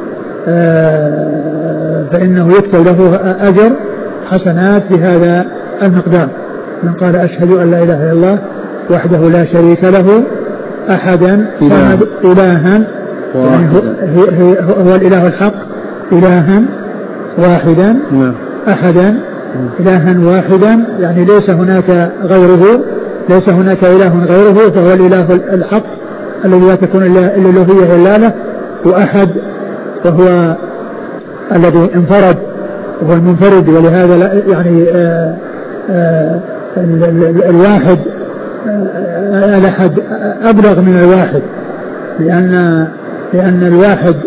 فإنه يكتب له أجر حسنات بهذا المقدار. من قال أشهد أن لا إله إلا الله وحده لا شريك له أحدا صمد إلها يعني هو, هو الإله الحق إلها واحدا أحدا إلها واحدا يعني ليس هناك غيره ليس هناك إله غيره فهو الإله الحق الذي لا تكون إلا الألوهية إلا له، وأحد وهو الذي انفرد وهو المنفرد. ولهذا لا يعني آآ آآ الواحد الأحد أبلغ من الواحد، لأن لأن الواحد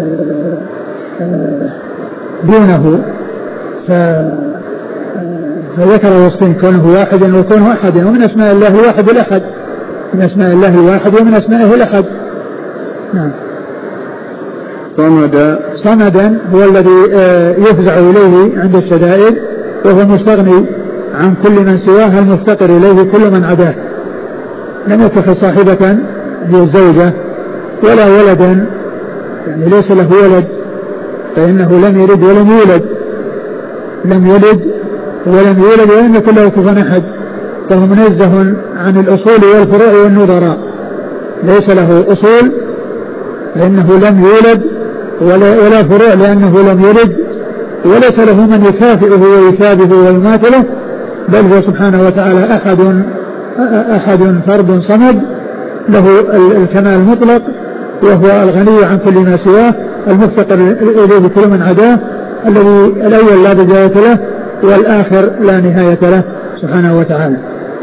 دونه، فذكر وصفين كونه واحدا وكونه أحدا. ومن أسماء الله الواحد الأحد، من أسماء الله الواحد ومن أسمائه الأحد. نعم. صمد صمدا هو الذي يفزع إليه عند الشدائد، وهو مستغني عن كل من سواه، المفتقر إليه كل من عداه. لم يتخذ صاحبة هي الزوجة ولا ولدا، يعني ليس له ولد، فإنه لم يلد ولم يولد، لم يلد ولم يولد ولم يكن له كفوا أحد، فهو منزه عن الأصول والفروع والنظراء. ليس له أصول لأنه لم يولد، ولا, ولا فروع لأنه لم يلد، وليس له من يكافئه ويشابهه ويماثله، بل هو سبحانه وتعالى أحد أحد فرد صمد له الكمال المطلق، وهو الغني عن كل ما سواه، المفتقر إليه كل من عداه، الذي الأول لا بداية له والآخر لا نهاية له سبحانه وتعالى.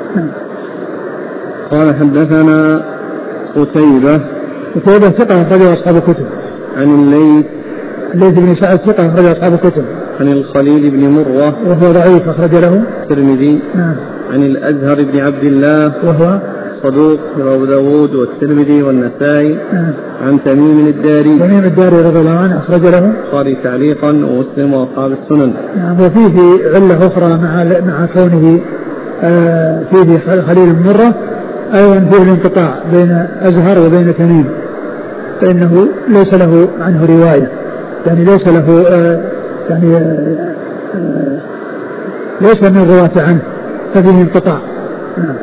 قال حدثنا قتيبة قتيبة ثقة أخرجه أصحاب الكتب. عن الليث الليث بن سعد ثقة أخرجه أصحاب الكتب. عن الخليل بن مرة وهو ضعيف أخرج له الترمذي. نعم. عن الأزهر بن عبد الله وهو صدوق أبو داود والترمذي والنسائي. نعم. عن تميم الداري تميم الداري رضي الله عنه أخرج له البخاري تعليقا ومسلم وأصحاب السنن. نعم. وفيه علة أخرى مع مع كونه آه فيه خليل بن مرة، أيضا فيه الانقطاع بين أزهر وبين تميم، فإنه ليس له عنه رواية، يعني ليس له آه يعني آه آه ليس من الرواة عنه، ففيه انقطاع. نعم.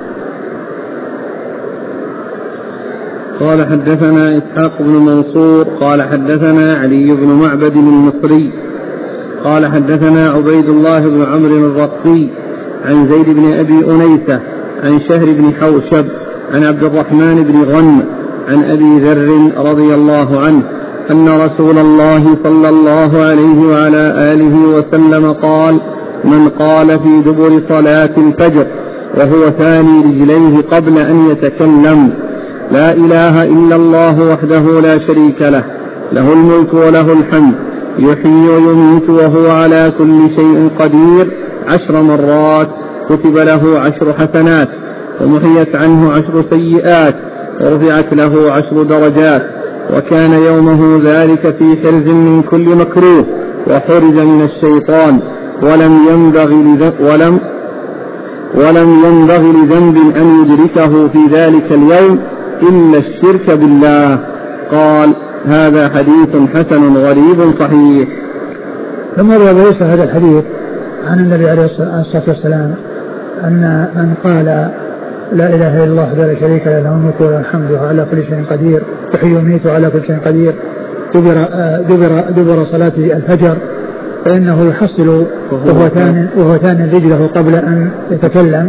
قال حدثنا إسحاق بن منصور قال حدثنا علي بن معبد المصري قال حدثنا عبيد الله بن عمرو الرقي عن زيد بن أبي أنيسة عن شهر بن حوشب عن عبد الرحمن بن غنم عن أبي ذر رضي الله عنه أن رسول الله صلى الله عليه وعلى آله وسلم قال: من قال في دبر صلاة الفجر وهو ثاني رجليه قبل أن يتكلم: لا إله إلا الله وحده لا شريك له، له الملك وله الحمد، يحيي ويميت وهو على كل شيء قدير، عشر مرات كتب له عشر حسنات، ومحيت عنه عشر سيئات، ورفعت له عشر درجات، وكان يومه ذلك في حرز من كل مكروه، وحرز من الشيطان، ولم ينبغي ولم ولم ينبغي لذنب أن يدركه في ذلك اليوم إلا الشرك بالله. قال: هذا حديث حسن غريب صحيح. ثم روى ليس هذا الحديث عن النبي عليه الصلاة والسلام أن من قال: لا إله إلا الله وحده لا شريك له، له الملك وله الحمد وهو على كل شيء قدير، يحيي ويميت وعلى كل شيء قدير، دبر دبر دبر صلاة الفجر، فإنه يحصل وهو ثان وهو ثان رجله قبل أن يتكلم،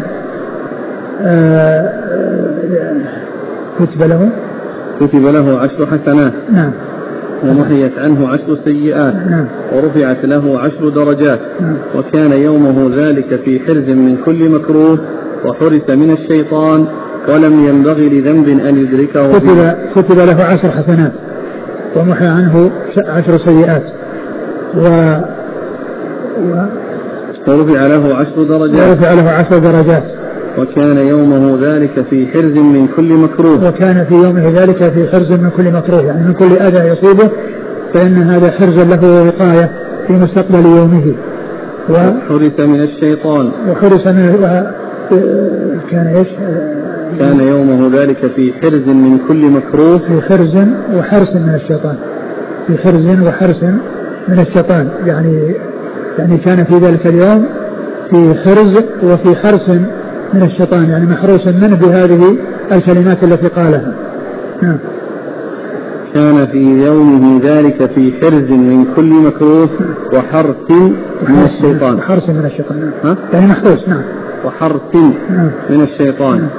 كتب له كتب له عشر حسنات. نعم. ومحيت عنه عشر سيئات. نعم. ورفعت له عشر درجات. نعم. وكان يومه ذلك في حرز من كل مكروه، وحرس من الشيطان، ولم ينبغي لذنب أن يدركه. كتب, كتب له عشر حسنات، ومحى عنه عشر سيئات، و... و... ورفع له عشر درجات. ورفع له عشر درجات. وكان يومه ذلك في حرز من كل مكروه. وكان في يومه ذلك في حرز من كل مكروه، يعني من كل أذى يصيبه، فإن هذا حرز له ووقاية في مستقبل يومه. و... وحرس من الشيطان. وحرس من و... كان إيش؟ كان يومه ذلك في حرز من كل مكروه. في حرز وحرس من الشيطان. في حرز وحرس من الشيطان، يعني يعني كان في ذلك اليوم في حرز وفي حرس من الشيطان، يعني محروس منه بهذه الكلمات التي قالها. نعم. كان في يومه ذلك في حرز من كل مكروه، وحرس من الشيطان. وحرس من الشيطان. ها؟ يعني محروس. نعم. وحرس من الشيطان.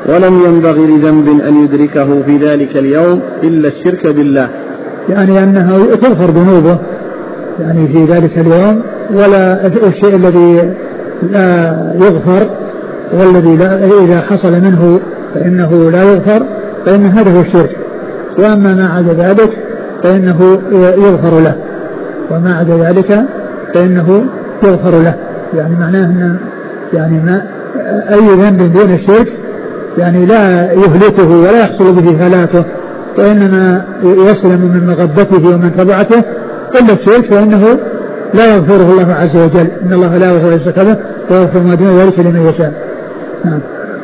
ولم ينبغي لذنب أن يدركه في ذلك اليوم إلا الشرك بالله. يعني أنه تغفر ذنوبه يعني في ذلك اليوم، ولا الشيء الذي لا يغفر والذي لا إذا حصل منه فإنه لا يغفر فإن هذا هو الشرك، وأما ما عدا ذلك فإنه يغفر له، وما عدا ذلك فإنه يغفر له. يعني معناه أن يعني ما أي ذنب دون الشرك يعني لا يهلكه ولا يحصل به هلاكه، وإنما يسلم من مغبته ومن تبعته إلا الشرك، فإنه لا يغفره الله عز وجل. إن الله لا يغفر الشرك به ويغفر ما دون ذلك لمن يشاء. نعم.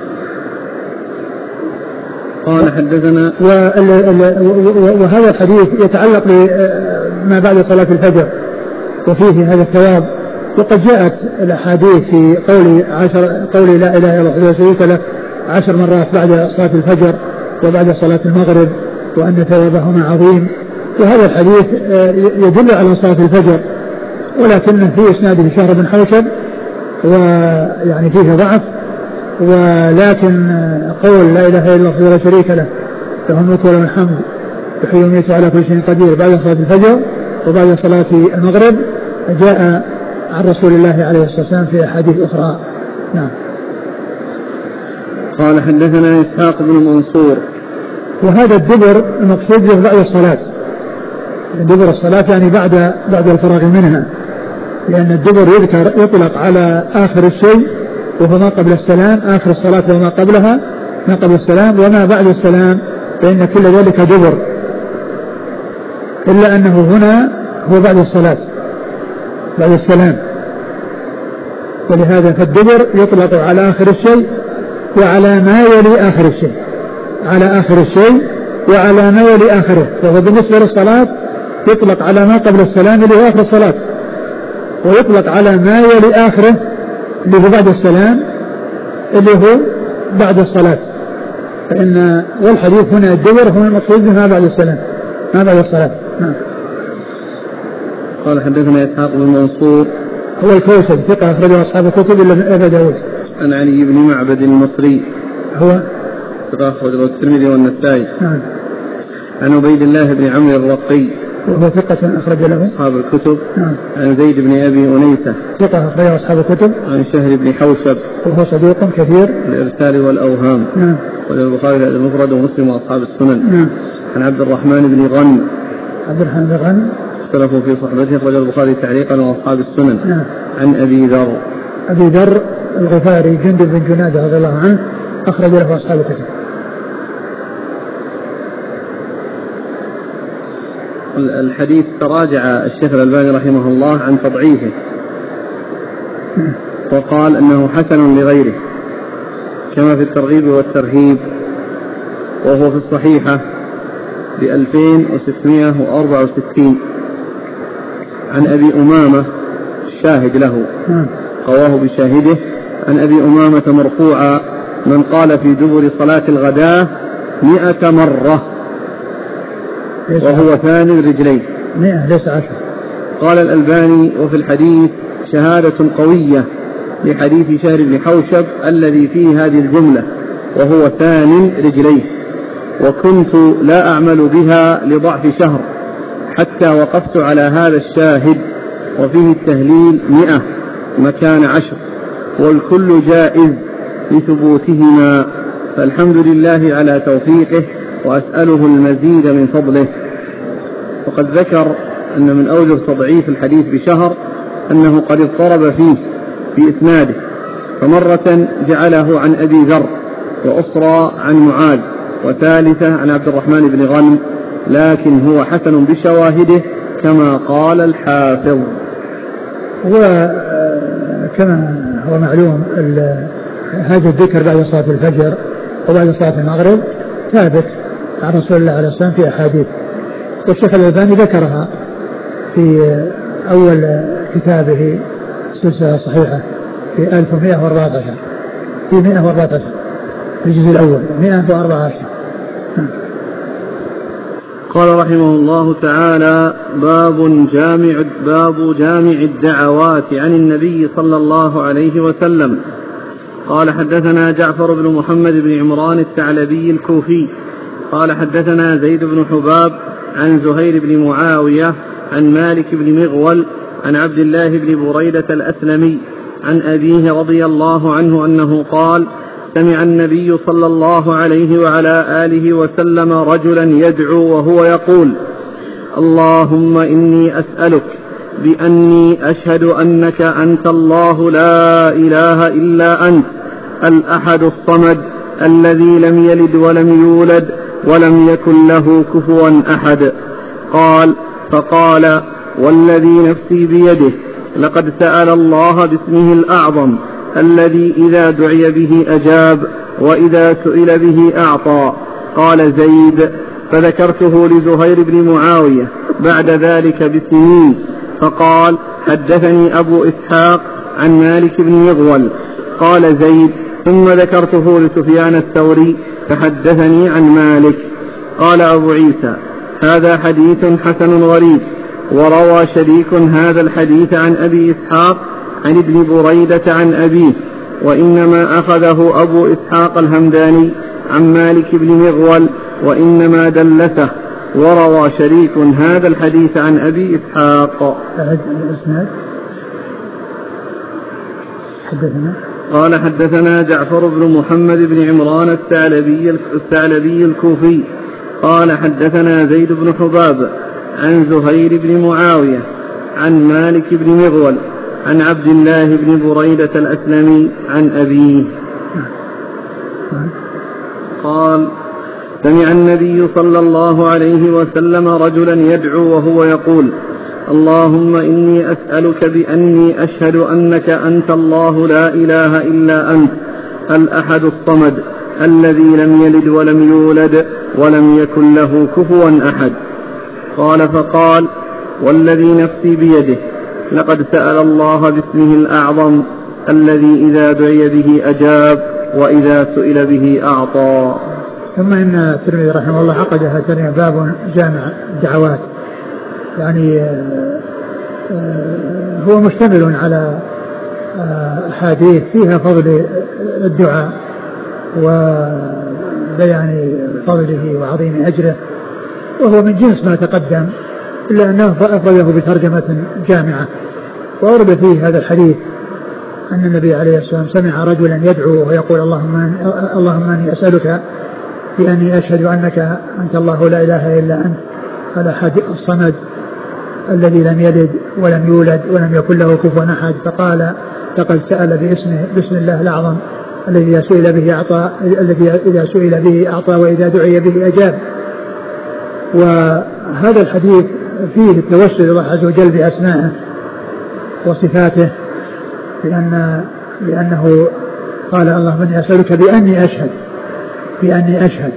قال حدثنا. وهذا الحديث يتعلق بما بعد صلاة الفجر وفيه هذا الثواب، وقد جاءت الأحاديث في قول عشر قول لا إله إلا الله وحده لا شريك له عشر مرات بعد صلاة الفجر وبعد صلاة المغرب، وأن ثوابهما عظيم. وهذا الحديث يدل على صلاة الفجر، ولكن في إسناده شهر بن حوشب ويعني فيه ضعف، ولكن قول لا إله إلا الله وحده لا شريك له له الملك وله الحمد يحيي ويميت على كل شيء قدير بعد صلاة الفجر وبعد صلاة المغرب جاء عن رسول الله عليه الصلاة والسلام في أحاديث أخرى. نعم. قال حدثنا إسحاق بن منصور. وهذا الدبر المقصود به بعد الصلاة، دبر الصلاة يعني بعد بعد الفراغ منها، لأن الدبر يذكر يطلق على آخر الشيء وهو ما قبل السلام، آخر الصلاة وما قبلها ما قبل السلام، وما بعد السلام فإن كل ذلك دبر، إلا أنه هنا هو بعد الصلاة بعد السلام، ولهذا فالدبر يطلق على آخر الشيء وعلى ما يلي آخر الشيء، على آخر الشيء وعلى ما يلي آخره. فهو بالنسبة للصلاة يطلق على ما قبل السلام اللي هو آخر الصلاة، ويطلق على ما يلي آخره اللي هو بعد السلام اللي هو بعد الصلاة. فإن والحديث هنا الدبر هو المقصود بما بعد السلام ما بعد الصلاة. نعم. قال حدثنا إسحاق بن منصور هو الكوسج ثقة أخرجه أصحاب الكتب إلا أبا داود. عن علي بن معبد المصري هو ثقة أخرجه الترمذي والنسائي. نعم. عن عبيد الله بن عمرو الرقي وهو ثقة أخرج له أصحاب الكتب. نعم. عن زيد بن أبي أنيسة ثقة أخرجه أصحاب الكتب. عن شهر بن حوشب وهو صديق كثير الإرسال والأوهام. نعم. والبخاري هذا المفرد ومسلم وأصحاب السنن. نعم. عن عبد الرحمن بن غنم عبد الرحمن بن غنم اختلفوا في صحبته أخرجه البخاري تعليقا وأصحاب السنن. نعم. عن أبي ذر أبي ذر الغفاري جندب بن جنادة رضي الله عنه أخرج له أصحاب الكتب. الحديث تراجع الشيخ الألباني رحمه الله عن تضعيفه وقال أنه حسن لغيره كما في الترغيب والترهيب، وهو في الصحيحة بألفين وستمائة وأربعة وستين. عن أبي أمامة الشاهد له قواه بشاهده. عن أبي أمامة مرفوعا من قال في دبر صلاة الغداء مئة مرة وهو ثاني الرجلين مئة ليس عشر. قال الألباني وفي الحديث شهادة قوية لحديث شهر بن حوشب الذي فيه هذه الجملة وهو ثاني رجليه، وكنت لا أعمل بها لضعف شهر حتى وقفت على هذا الشاهد وفيه التهليل مئة مكان عشر، والكل جائز لثبوتهما، فالحمد لله على توفيقه وأسأله المزيد من فضله. وقد ذكر أن من أوجه تضعيف الحديث بشهر أنه قد اضطرب فيه في إسناده، فمرة جعله عن أبي ذر، وأخرى عن معاذ، وثالثة عن عبد الرحمن بن غنم، لكن هو حسن بشواهده كما قال الحافظ. وكما هو معلوم هذا الذكر بعد صلاة الفجر وبعد صلاة المغرب ثابت عن رسول الله عليه الصلاة والسلام في أحاديث، والشيخ الألباني ذكرها في أول كتابه سلسلة صحيحة في ألف ومئة وأربعة عشر في مئة وأربعة عشر في الجزء الأول مئة وأربعة عشر. قال رحمه الله تعالى: باب جامع باب جامع الدعوات عن النبي صلى الله عليه وسلم. قال حدثنا جعفر بن محمد بن عمران الثعلبي الكوفي قال حدثنا زيد بن حباب عن زهير بن معاوية عن مالك بن مغول عن عبد الله بن بريدة الأسلمي عن أبيه رضي الله عنه أنه قال سمع النبي صلى الله عليه وعلى آله وسلم رجلا يدعو وهو يقول اللهم إني أسألك بأني أشهد أنك أنت الله لا إله إلا أنت الأحد الصمد الذي لم يلد ولم يولد ولم يكن له كفوا أحد. قال فقال والذي نفسي بيده لقد سأل الله باسمه الأعظم الذي إذا دعي به أجاب وإذا سئل به أعطى. قال زيد فذكرته لزهير بن معاوية بعد ذلك بسنين فقال حدثني أبو إسحاق عن مالك بن مغول. قال زيد ثم ذكرته لسفيان الثوري فحدثني عن مالك. قال أبو عيسى هذا حديث حسن غريب. وروى شريك هذا الحديث عن أبي إسحاق عن ابن بريدة عن أبيه وإنما أخذه أبو إسحاق الهمداني عن مالك بن مغول وإنما دلسه. وروى شريك هذا الحديث عن أبي إسحاق. حدثنا قال حدثنا جعفر بن محمد بن عمران الثعلبي, الثعلبي الكوفي قال حدثنا زيد بن حباب عن زهير بن معاوية عن مالك بن مغول عن عبد الله بن بريدة الأسلمي عن أبيه قال سمع النبي صلى الله عليه وسلم رجلا يدعو وهو يقول اللهم إني أسألك بأني أشهد أنك أنت الله لا إله إلا أنت الأحد الصمد الذي لم يلد ولم يولد ولم يكن له كفوا أحد. قال فقال والذي نفسي بيده لقد سأل الله باسمه الأعظم الذي إذا دعي به أجاب وإذا سئل به أعطى. ثم إن الترمذي رحمه الله عقد هذا باب جامع الدعوات، يعني هو مشتمل على أحاديث فيها فضل الدعاء وبيان فضله وعظيم أجره، وهو من جنس ما تقدم إلا أنه أفضله بترجمة جامعة. وأورد فيه هذا الحديث أن النبي عليه الصلاة والسلام سمع رجلا يدعو ويقول اللهم اللهم إني أسألك بأني أشهد أنك أنت الله لا إله إلا أنت الأحد الصمد الذي لم يلد ولم يولد ولم يكن له كفوا أحد. فقال لقد سأل باسمه باسم الله الأعظم الذي إذا سئل به أعطى الذي إذا سئل به أعطى وإذا دعي به أجاب. وهذا الحديث فيه التوسل الله عز وجل بأسمائه وصفاته، لأن لأنه قال اللهم إني أسألك بأني أشهد بأني أشهد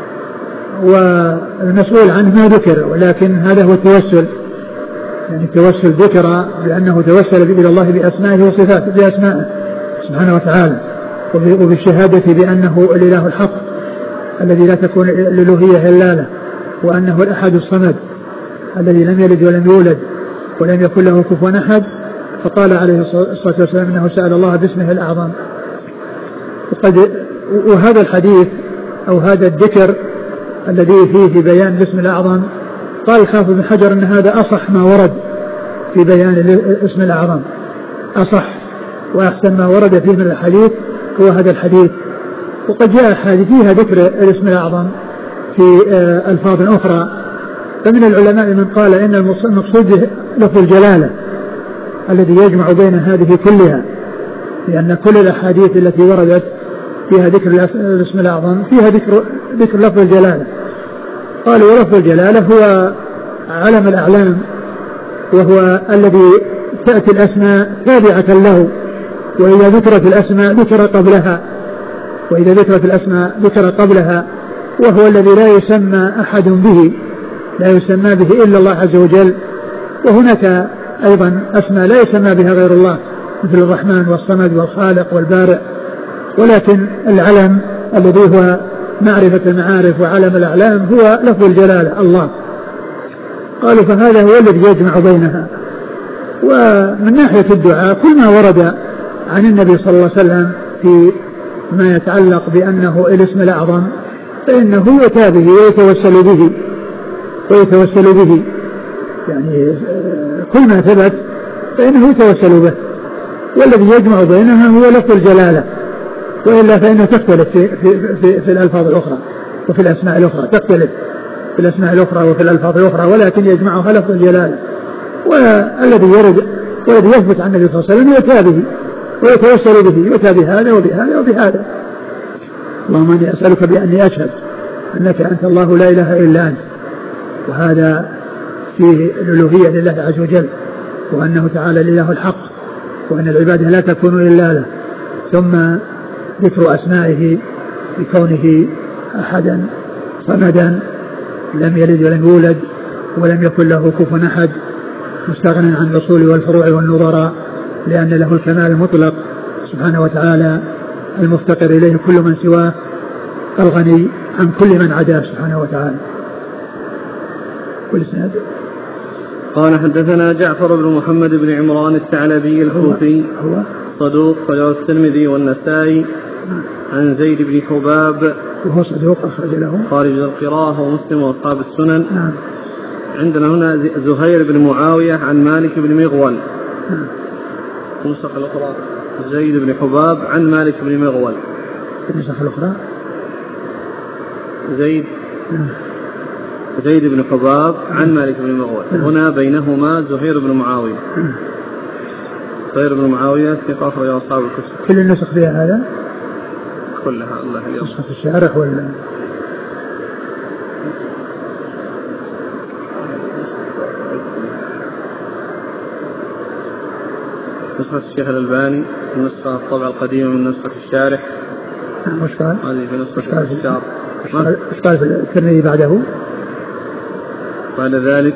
والمسؤول عنه ما ذكر، ولكن هذا هو التوسل، يعني التوسل ذكر لأنه توسل إلى الله بأسمائه وصفاته بأسمائه سبحانه وتعالى وبالشهادة بأنه الإله الحق الذي لا تكون الألوهية إلا له، وأنه الأحد الصمد الذي لم يلد ولم يولد ولم يكن له كفوا أحد. فقال عليه الصلاة والسلام إنه سأل الله باسمه الأعظم. وقد وهذا الحديث أو هذا الذكر الذي فيه بيان الاسم الأعظم قال الحافظ بن حجر أن هذا أصح ما ورد في بيان الاسم الأعظم، أصح وأحسن ما ورد فيه من الحديث هو هذا الحديث. وقد جاء حديث فيها ذكر الاسم الأعظم في ألفاظ أخرى، فمن العلماء من قال إن المقصود لفظ الجلالة الذي يجمع بين هذه كلها، لأن كل الأحاديث التي وردت فيها ذكر الاسم الأعظم فيها ذكر ذكر لفظ الجلالة. قالوا ولفظ الجلالة هو علم الأعلام، وهو الذي تأتي الأسماء تابعة له، وإذا ذكرت الأسماء ذكر قبلها وإذا ذكرت الأسماء ذكر قبلها وهو الذي لا يسمى أحد به، لا يسمى به إلا الله عز وجل. وهناك أيضا أسماء لا يسمى بها غير الله مثل الرحمن والصمد والخالق والبارئ، ولكن العلم الذي هو معرفة المعارف وعلم الأعلام هو لفظ الجلالة الله. قالوا فهذا هو الذي يجمع بينها. ومن ناحية الدعاء كل ما ورد عن النبي صلى الله عليه وسلم في ما يتعلق بأنه الاسم الأعظم فإنه يؤتى به ويتوسل به ويتوسل به يعني كل ما ثبت فإنه يتوسل به، والذي يجمع بينها هو لفظ الجلالة، وإلا فإنها تختلف في, في, في, في الألفاظ الأخرى وفي الأسماء الأخرى، تختلف في الأسماء الأخرى وفي الألفاظ الأخرى، ولكن يجمعها لفظ الجلالة. والذي يرد والذي يثبت عن النبي صلى الله عليه وسلم يؤتى به ويتوسل به، يؤتى بهذا وبهذا وبهذا. اللهم إني أسألك بأني أشهد أنك أنت الله لا إله إلا أنت، وهذا فيه الألوهية لله عز وجل، وأنه تعالى الإله الحق، وأن العبادة لا تكون إلا له. ثم ذكر أسمائه بكونه أحدا صمدا لم يلد ولم يولد ولم يكن له كفوا أحد، مستغنى عن الأصول والفروع والنظراء، لأن له الكمال المطلق سبحانه وتعالى، المفتقر إليه كل من سواه، الغني عن كل من عداه سبحانه وتعالى. والإسناد قال حدثنا جعفر بن محمد بن عمران الثعلبي الكوفي هو صدوق خرج الترمذي والنسائي عن زيد بن حباب وهو صدوق أخرج له خارج القراءة ومسلم وأصحاب السنن. نعم. عندنا هنا زهير بن معاوية عن مالك بن مغول. نعم. النسخة الأخرى زيد بن حباب عن مالك بن مغول. النسخة الأخرى زيد نعم. زيد بن حباب عن مالك بن مغول. نعم. هنا بينهما زهير بن معاوية. نعم. زهير بن معاوية ثقة أخرج أصحاب الكتب. كل النسخ فيها هذا كلها الله اليوم. نسخة الشارح ولا نسخة الشيخ الألباني، النسخة الطبع القديمة من نسخة الشارح. نعم. وش قال؟ هذه في نسخة الشارح. وش قال في الترمذي بعده؟ بعد ذلك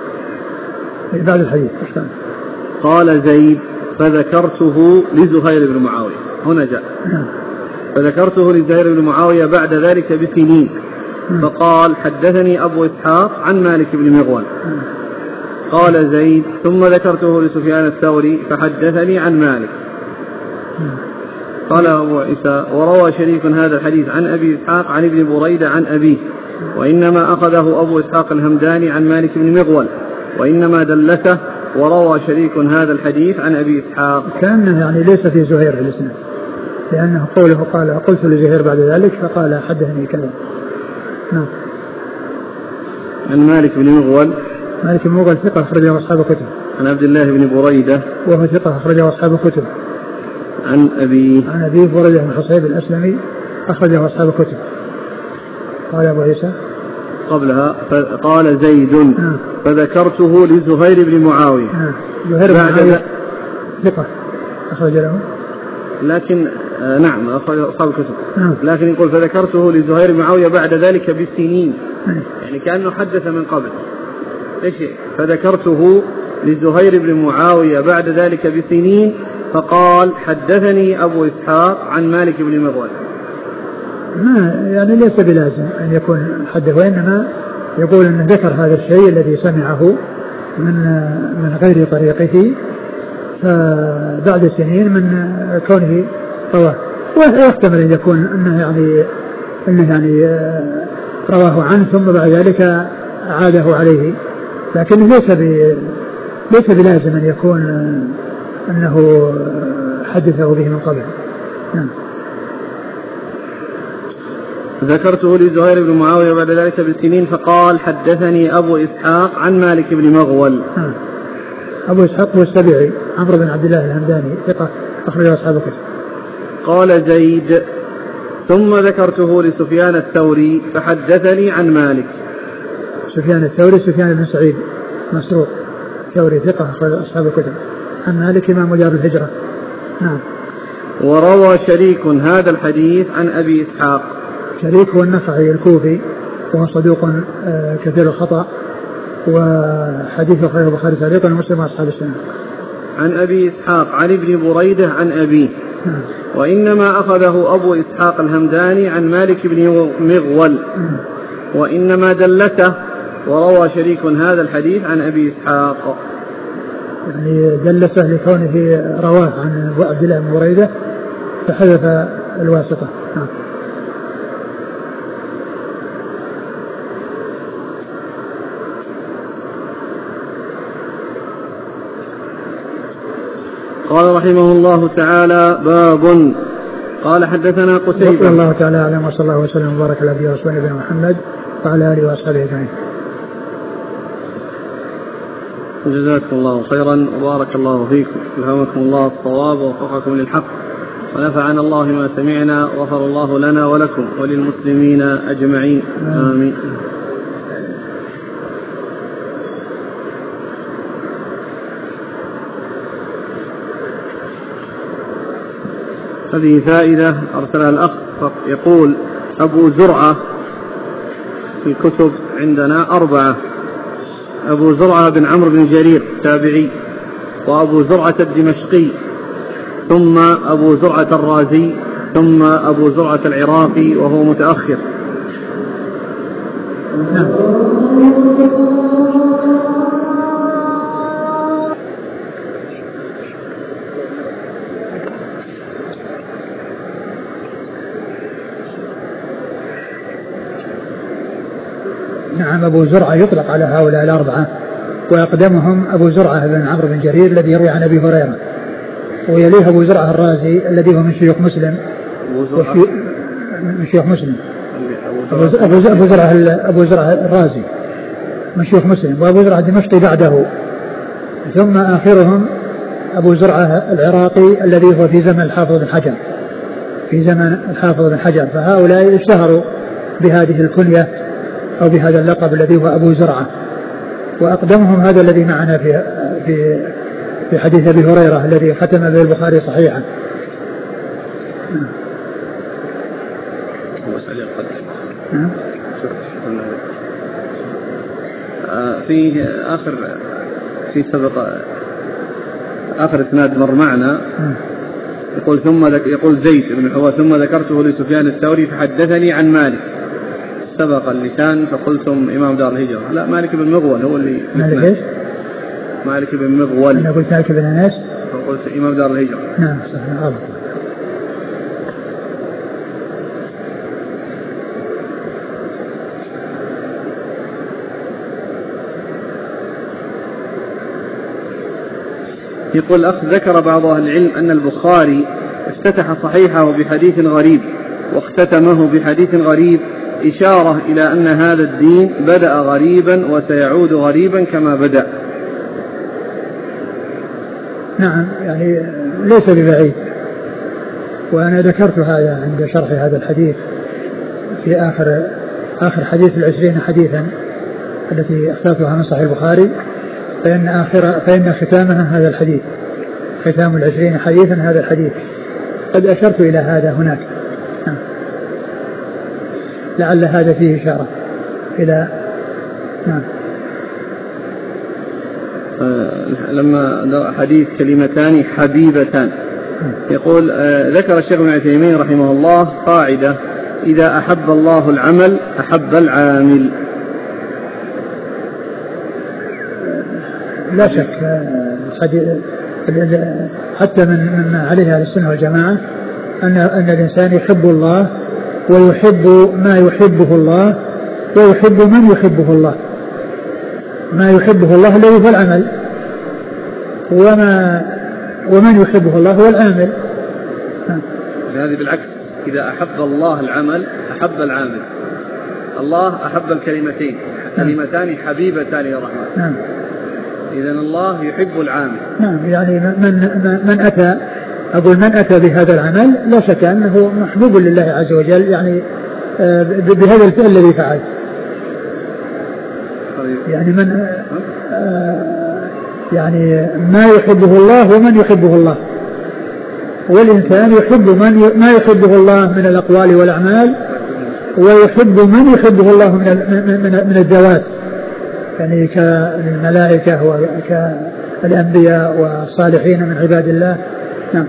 بعد الحديث وش قال؟ قال زيد فذكرته لزهير بن معاوية. هنا جاء نعم. فذكرته لزهير بن معاوية بعد ذلك بسنين. نعم. فقال حدثني أبو إسحاق عن مالك بن مغول. نعم. قال زيد ثم ذكرته لسفيان الثوري فحدثني عن مالك. نعم. قال أبو عيسى وروى شريك هذا الحديث عن أبي إسحاق عن ابن بريدة عن أبيه، وإنما أخذه أبو إسحاق الهمداني عن مالك بن مغول، وإنما دلته وروى شريك هذا الحديث عن أبي إسحاق. كأنه يعني ليس في زهير في الإسناد، لأنه قوله قال قلت لزهير بعد ذلك فقال حدثني كذا. نعم. عن مالك بن مغول. مالك بن مغول ثقة أخرجه أصحاب الكتب. عن عبد الله بن بريدة وهو ثقة أخرجه أصحاب الكتب. عن أبي عن أبي بريدة بن حصيب الأسلمي أخرجه أصحاب الكتب. قال أبو عيسى قبلها قال زيد نعم. فذكرته لزهير بن معاوية. نعم. زهير بن معاوية ثقة أخرج له، لكن آه نعم أخرج أصحاب الكتب. نعم. لكن يقول فذكرته لزهير بن معاوية بعد ذلك بسنين. نعم. يعني كأنه حدث من قبل. إيش فذكرته لزهير بن معاوية بعد ذلك بسنين فقال حدثني أبو إسحاق عن مالك بن مغول. ما يعني ليس بلازم أن يكون حدث، وإنما يقول أنه ذكر هذا الشيء الذي سمعه من من غير طريقه فبعد سنين من كونه رواه، ويحتمل أن يكون أنه يعني أنه يعني رواه عنه ثم بعد ذلك عاده عليه، لكنه ليس ليس بلازم أن يكون أنه حدثه به من قبل. نعم. ذكرته لزهير بن معاوية بعد ذلك بسنين فقال حدثني أبو إسحاق عن مالك بن مغول. نعم. أبو إسحاق هو السبيعي عمرو بن عبد الله الهمداني ثقة أخرجه أصحاب الكتب. قال زيد ثم ذكرته لسفيان الثوري فحدثني عن مالك. سفيان الثوري سفيان بن سعيد مسروق ثوري ثقة أخرج أصحاب الكتب. عن مالك إمام دار الهجرة. نعم. وروى شريك هذا الحديث عن أبي إسحاق. شريك هو النخعي الكوفي وهو صدوق كثير الخطأ، وحديث أخرجه البخاري تعليقا ومسلم وأصحاب السنة. عن أبي إسحاق عن ابن بريدة عن أبيه. نعم. وإنما أخذه أبو إسحاق الهمداني عن مالك بن مغول. نعم. وإنما دلته وروى شريك هذا الحديث عن أبي إسحاق، يعني دلسه لكونه رواه عن عبد الله بن بريدة فحذف الواسطة. نعم. قال رحمه الله تعالى: باب. قال حدثنا قتيبة. الله تعالى أعلم، وصلى الله وسلم وبارك على نبينا ورسوله محمد وعلى آله وأصحابه أجمعين. جزاكم الله خيرا وبارك الله فيكم، ألهمكم الله الصواب ووفقكم للحق، ونفعنا الله ما سمعنا، وغفر الله لنا ولكم وللمسلمين أجمعين، آمين. هذه فائدة أرسلها الأخ، يقول: أبو زرعة في الكتب عندنا أربعة: أبو زرعة بن عمرو بن جرير تابعي، وأبو زرعة الدمشقي، ثم أبو زرعة الرازي، ثم أبو زرعة العراقي وهو متأخر. نعم. أبو زرعة يطلق على هؤلاء الأربعة، وأقدمهم أبو زرعة بن عمرو بن جرير الذي يروي عن أبي هريرة، ويليه أبو زرعة الرازي الذي هو من شيوخ مسلم من شيوخ مسلم أبو زرعة أبو زرعة الرازي من شيوخ مسلم، وأبو زرعة الدمشقي بعده، ثم آخرهم أبو زرعة العراقي الذي هو في زمن الحافظ بن حجر في زمن الحافظ بن حجر فهؤلاء اشتهروا بهذه الكنية أو بهذا اللقب الذي هو أبو زرعة. وأقدمهم هذا الذي معنا في في في حديث أبي هريرة الذي ختم به البخاري صحيحا. في آخر في سبق آخر إسناد مر معنا، يقول ثم يقول زيد بن حوى ثم ذكرته لسفيان الثوري فحدثني عن مالك. سبق اللسان فقلتم إمام دار الهجرة، لا، مالك بن مغول هو اللي مالك إيش؟ مالك بن مغول. أنا قلت مالك بن أنس فقلت إمام دار الهجرة. نعم صحيح. غلط. يقول الأخ: ذكر بعض أهل العلم أن البخاري افتتح صحيحه بحديث غريب واختتمه بحديث غريب، إشارة إلى أن هذا الدين بدأ غريبا وسيعود غريبا كما بدأ. نعم، يعني ليس ببعيد، وأنا ذكرت هذا عند شرح هذا الحديث في آخر آخر حديث العشرين حديثا التي اخترتها من صحيح البخاري، فإن آخر فإن ختامها هذا الحديث، ختام العشرين حديثا هذا الحديث. قد أشرت إلى هذا هناك، لعل هذا فيه إشارة إلى نعم. لما حديث كلمتان حبيبتان، يقول ذكر الشيخ ابن عثيمين رحمه الله قاعدة: إذا أحب الله العمل أحب العامل. لا شك حتى من مما عليه أهل السنة والجماعة أن أن الإنسان يحب الله ويحب ما يحبه الله ويحب من يحبه الله. ما يحبه الله الذي هو العمل، وما ومن يحبه الله هو العامل. هذه بالعكس: إذا أحب الله العمل أحب العامل. الله أحب الكلمتين، كلمتان حبيبتان للرحمن. نعم. إذن الله يحب العامل. نعم، يعني من من أتى أقول من أتى بهذا العمل لا شك أنه محبوب لله عز وجل، يعني بهذا الفعل الذي فعل. يعني من يعني ما يحبه الله ومن يحبه الله، والإنسان يحب من ما يحبه الله من الأقوال والأعمال، ويحب من يحبه الله من من من الذوات، يعني كالملائكة وكالأنبياء والصالحين من عباد الله. نعم.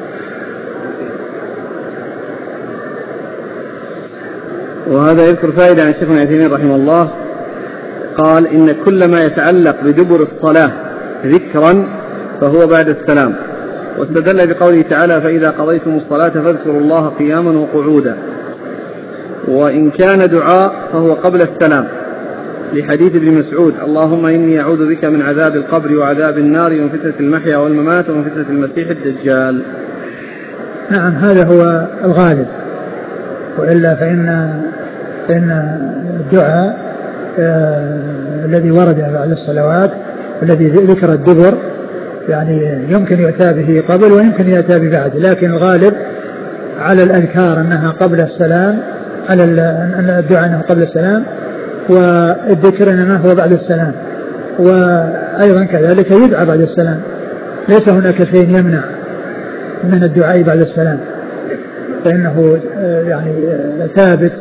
وهذا يذكر فائدة عن الشيخ ابن عثيمين رحمه الله، قال: إن كل ما يتعلق بدبر الصلاة ذكرا فهو بعد السلام، واستدل بقوله تعالى فإذا قضيتم الصلاة فاذكروا الله قياما وقعودا. وإن كان دعاء فهو قبل السلام لحديث ابن مسعود اللهم إني أعوذ بك من عذاب القبر وعذاب النار ومن فتنة المحيا والممات ومن فتنة المسيح الدجال. نعم هذا هو الغالب، وإلا فإن فإن الدعاء آه الذي ورد بعد الصلوات الذي ذكر الدبر يعني يمكن يؤتى به قبل ويمكن يؤتى به بعد، لكن الغالب على الأذكار أنها قبل السلام، على الدعاء أنه قبل السلام، والذكر إنما هو بعد السلام، وأيضا كذلك يدعى بعد السلام. ليس هناك شيء يمنع من الدعاء بعد السلام، فإنه يعني ثابت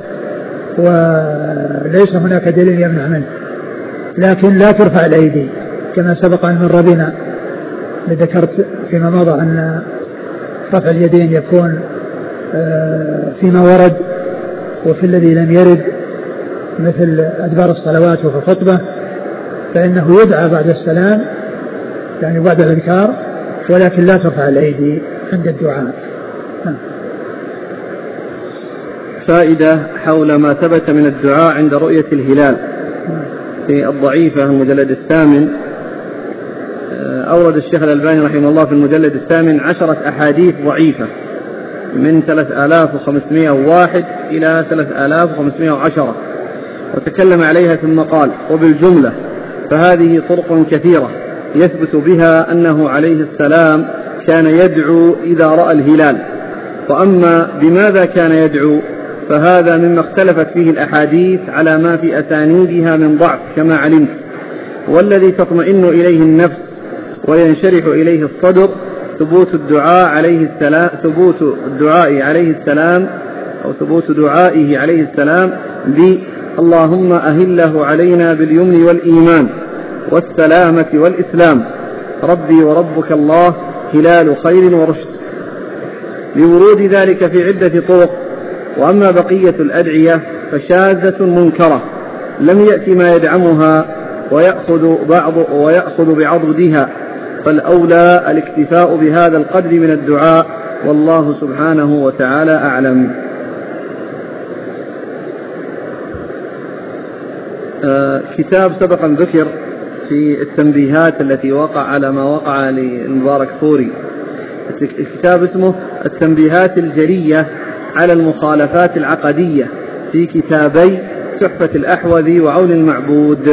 وليس هناك دليل يمنع منه، لكن لا ترفع الأيدي كما سبق أن مر بنا. ذكرت فيما مضى أن رفع اليدين يكون فيما ورد، وفي الذي لم يرد مثل أدبار الصلوات وفي الخطبة فإنه يدعى بعد السلام يعني بعد الأذكار، ولكن لا ترفع الأيدي عند الدعاء. فائدة حول ما ثبت من الدعاء عند رؤية الهلال في الضعيفة المجلد الثامن. أورد الشيخ الألباني رحمه الله في المجلد الثامن عشرة أحاديث ضعيفة من ثلاثة آلاف وخمسمائة وواحد إلى ثلاثة آلاف وخمسمائة وعشرة، وتكلم عليها ثم قال وبالجملة فهذه طرق كثيرة يثبت بها أنه عليه السلام كان يدعو إذا رأى الهلال. وأما بماذا كان يدعو فهذا مما اختلفت فيه الأحاديث على ما في أسانيدها من ضعف كما علمت، والذي تطمئن إليه النفس وينشرح إليه الصدر ثبوت الدعاء عليه السلام ثبوت الدعاء عليه السلام أو ثبوت دعائه عليه السلام ب اللهم أهله علينا باليمن والإيمان والسلامة والإسلام ربي وربك الله هلال خير ورشد، لورود ذلك في عدة طرق. وأما بقية الأدعية فشاذة منكرة لم يأتي ما يدعمها ويأخذ, بعض ويأخذ بعضدها، فالأولى الاكتفاء بهذا القدر من الدعاء، والله سبحانه وتعالى أعلم. آه كتاب سبقا ذكر في التنبيهات التي وقع على ما وقع للمبارك فوري، الكتاب اسمه التنبيهات الجلية على المخالفات العقدية في كتابي تحفة الأحوذي وعون المعبود.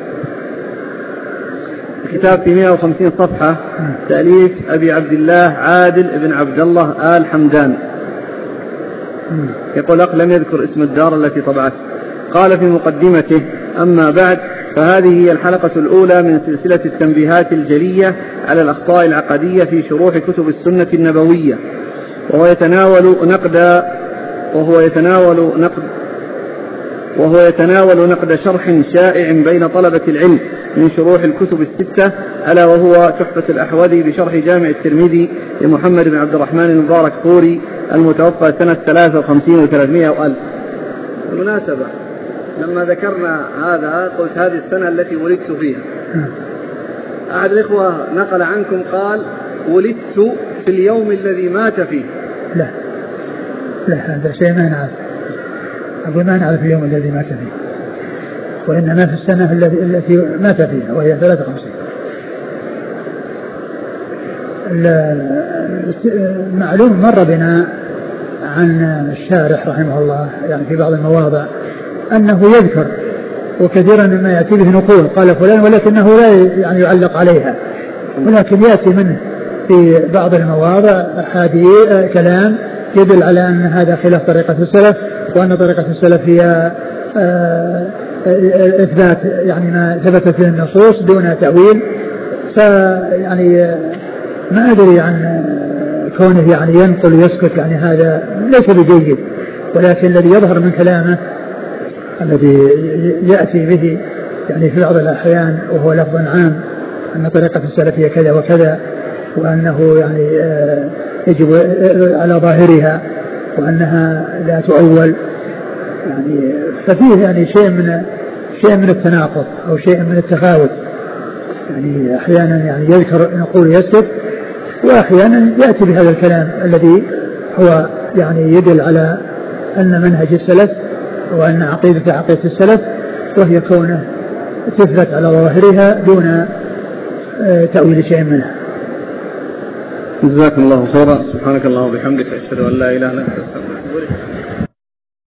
الكتاب في مئة وخمسين صفحة، تأليف أبي عبد الله عادل بن عبد الله آل حمدان. يقول أخ لم يذكر اسم الدار التي طبعت. قال في مقدمته أما بعد فهذه هي الحلقة الأولى من سلسلة التنبيهات الجلية على الأخطاء العقدية في شروح كتب السنة النبوية، وهو يتناول نقد وهو يتناول نقد وهو يتناول نقد شرح شائع بين طلبة العلم من شروح الكتب الستة، ألا وهو تحفة الأحوذي بشرح جامع الترمذي لمحمد بن عبد الرحمن المبارك فوري المتوفى سنة ثلاثة وخمسين وثلاثمائة وألف. بالمناسبة لما ذكرنا هذا قلت هذه السنة التي ولدت فيها. أحد الإخوة نقل عنكم قال ولدت في اليوم الذي مات فيه. لا لا هذا شيء ما نعرف، أقول ما نعرف اليوم الذي مات فيه، وإنما في السنة التي مات فيها وهي ثلاثة وخمسين. معلوم مر بنا عن الشارح رحمه الله يعني في بعض المواضع أنه يذكر، وكثيرا مما يأتي به نقول قال فلان، ولكنه لا يعني يعلق عليها، ولكن يأتي منه في بعض المواضع حديث كلام يدل على أن هذا خلاف طريقة السلف، وأن طريقة السلف هي إثبات يعني ما ثبتت في النصوص دون تأويل. فيعني ما أدري عن كونه يعني ينقل ويسكت، يعني هذا ليس بجيد، ولكن الذي يظهر من كلامه الذي يأتي به يعني في بعض الأحيان وهو لفظ عام أن طريقة السلف هي كذا وكذا، وأنه يعني يجب على ظاهرها وأنها لا تؤول، يعني ففيه يعني شيء من شيء من التناقض أو شيء من التفاوت، يعني أحيانا يعني يذكر نقول يسكت، وأحيانا يأتي بهذا الكلام الذي هو يعني يدل على أن منهج السلف وأن عقيدة عقيدة السلف، وهي كونه تثبت على ظواهرها دون تأويل شيء منها. جزاكم الله خيرا. سبحانك اللهم وبحمدك أشهد أن لا إله إلا أنت أستغفرك.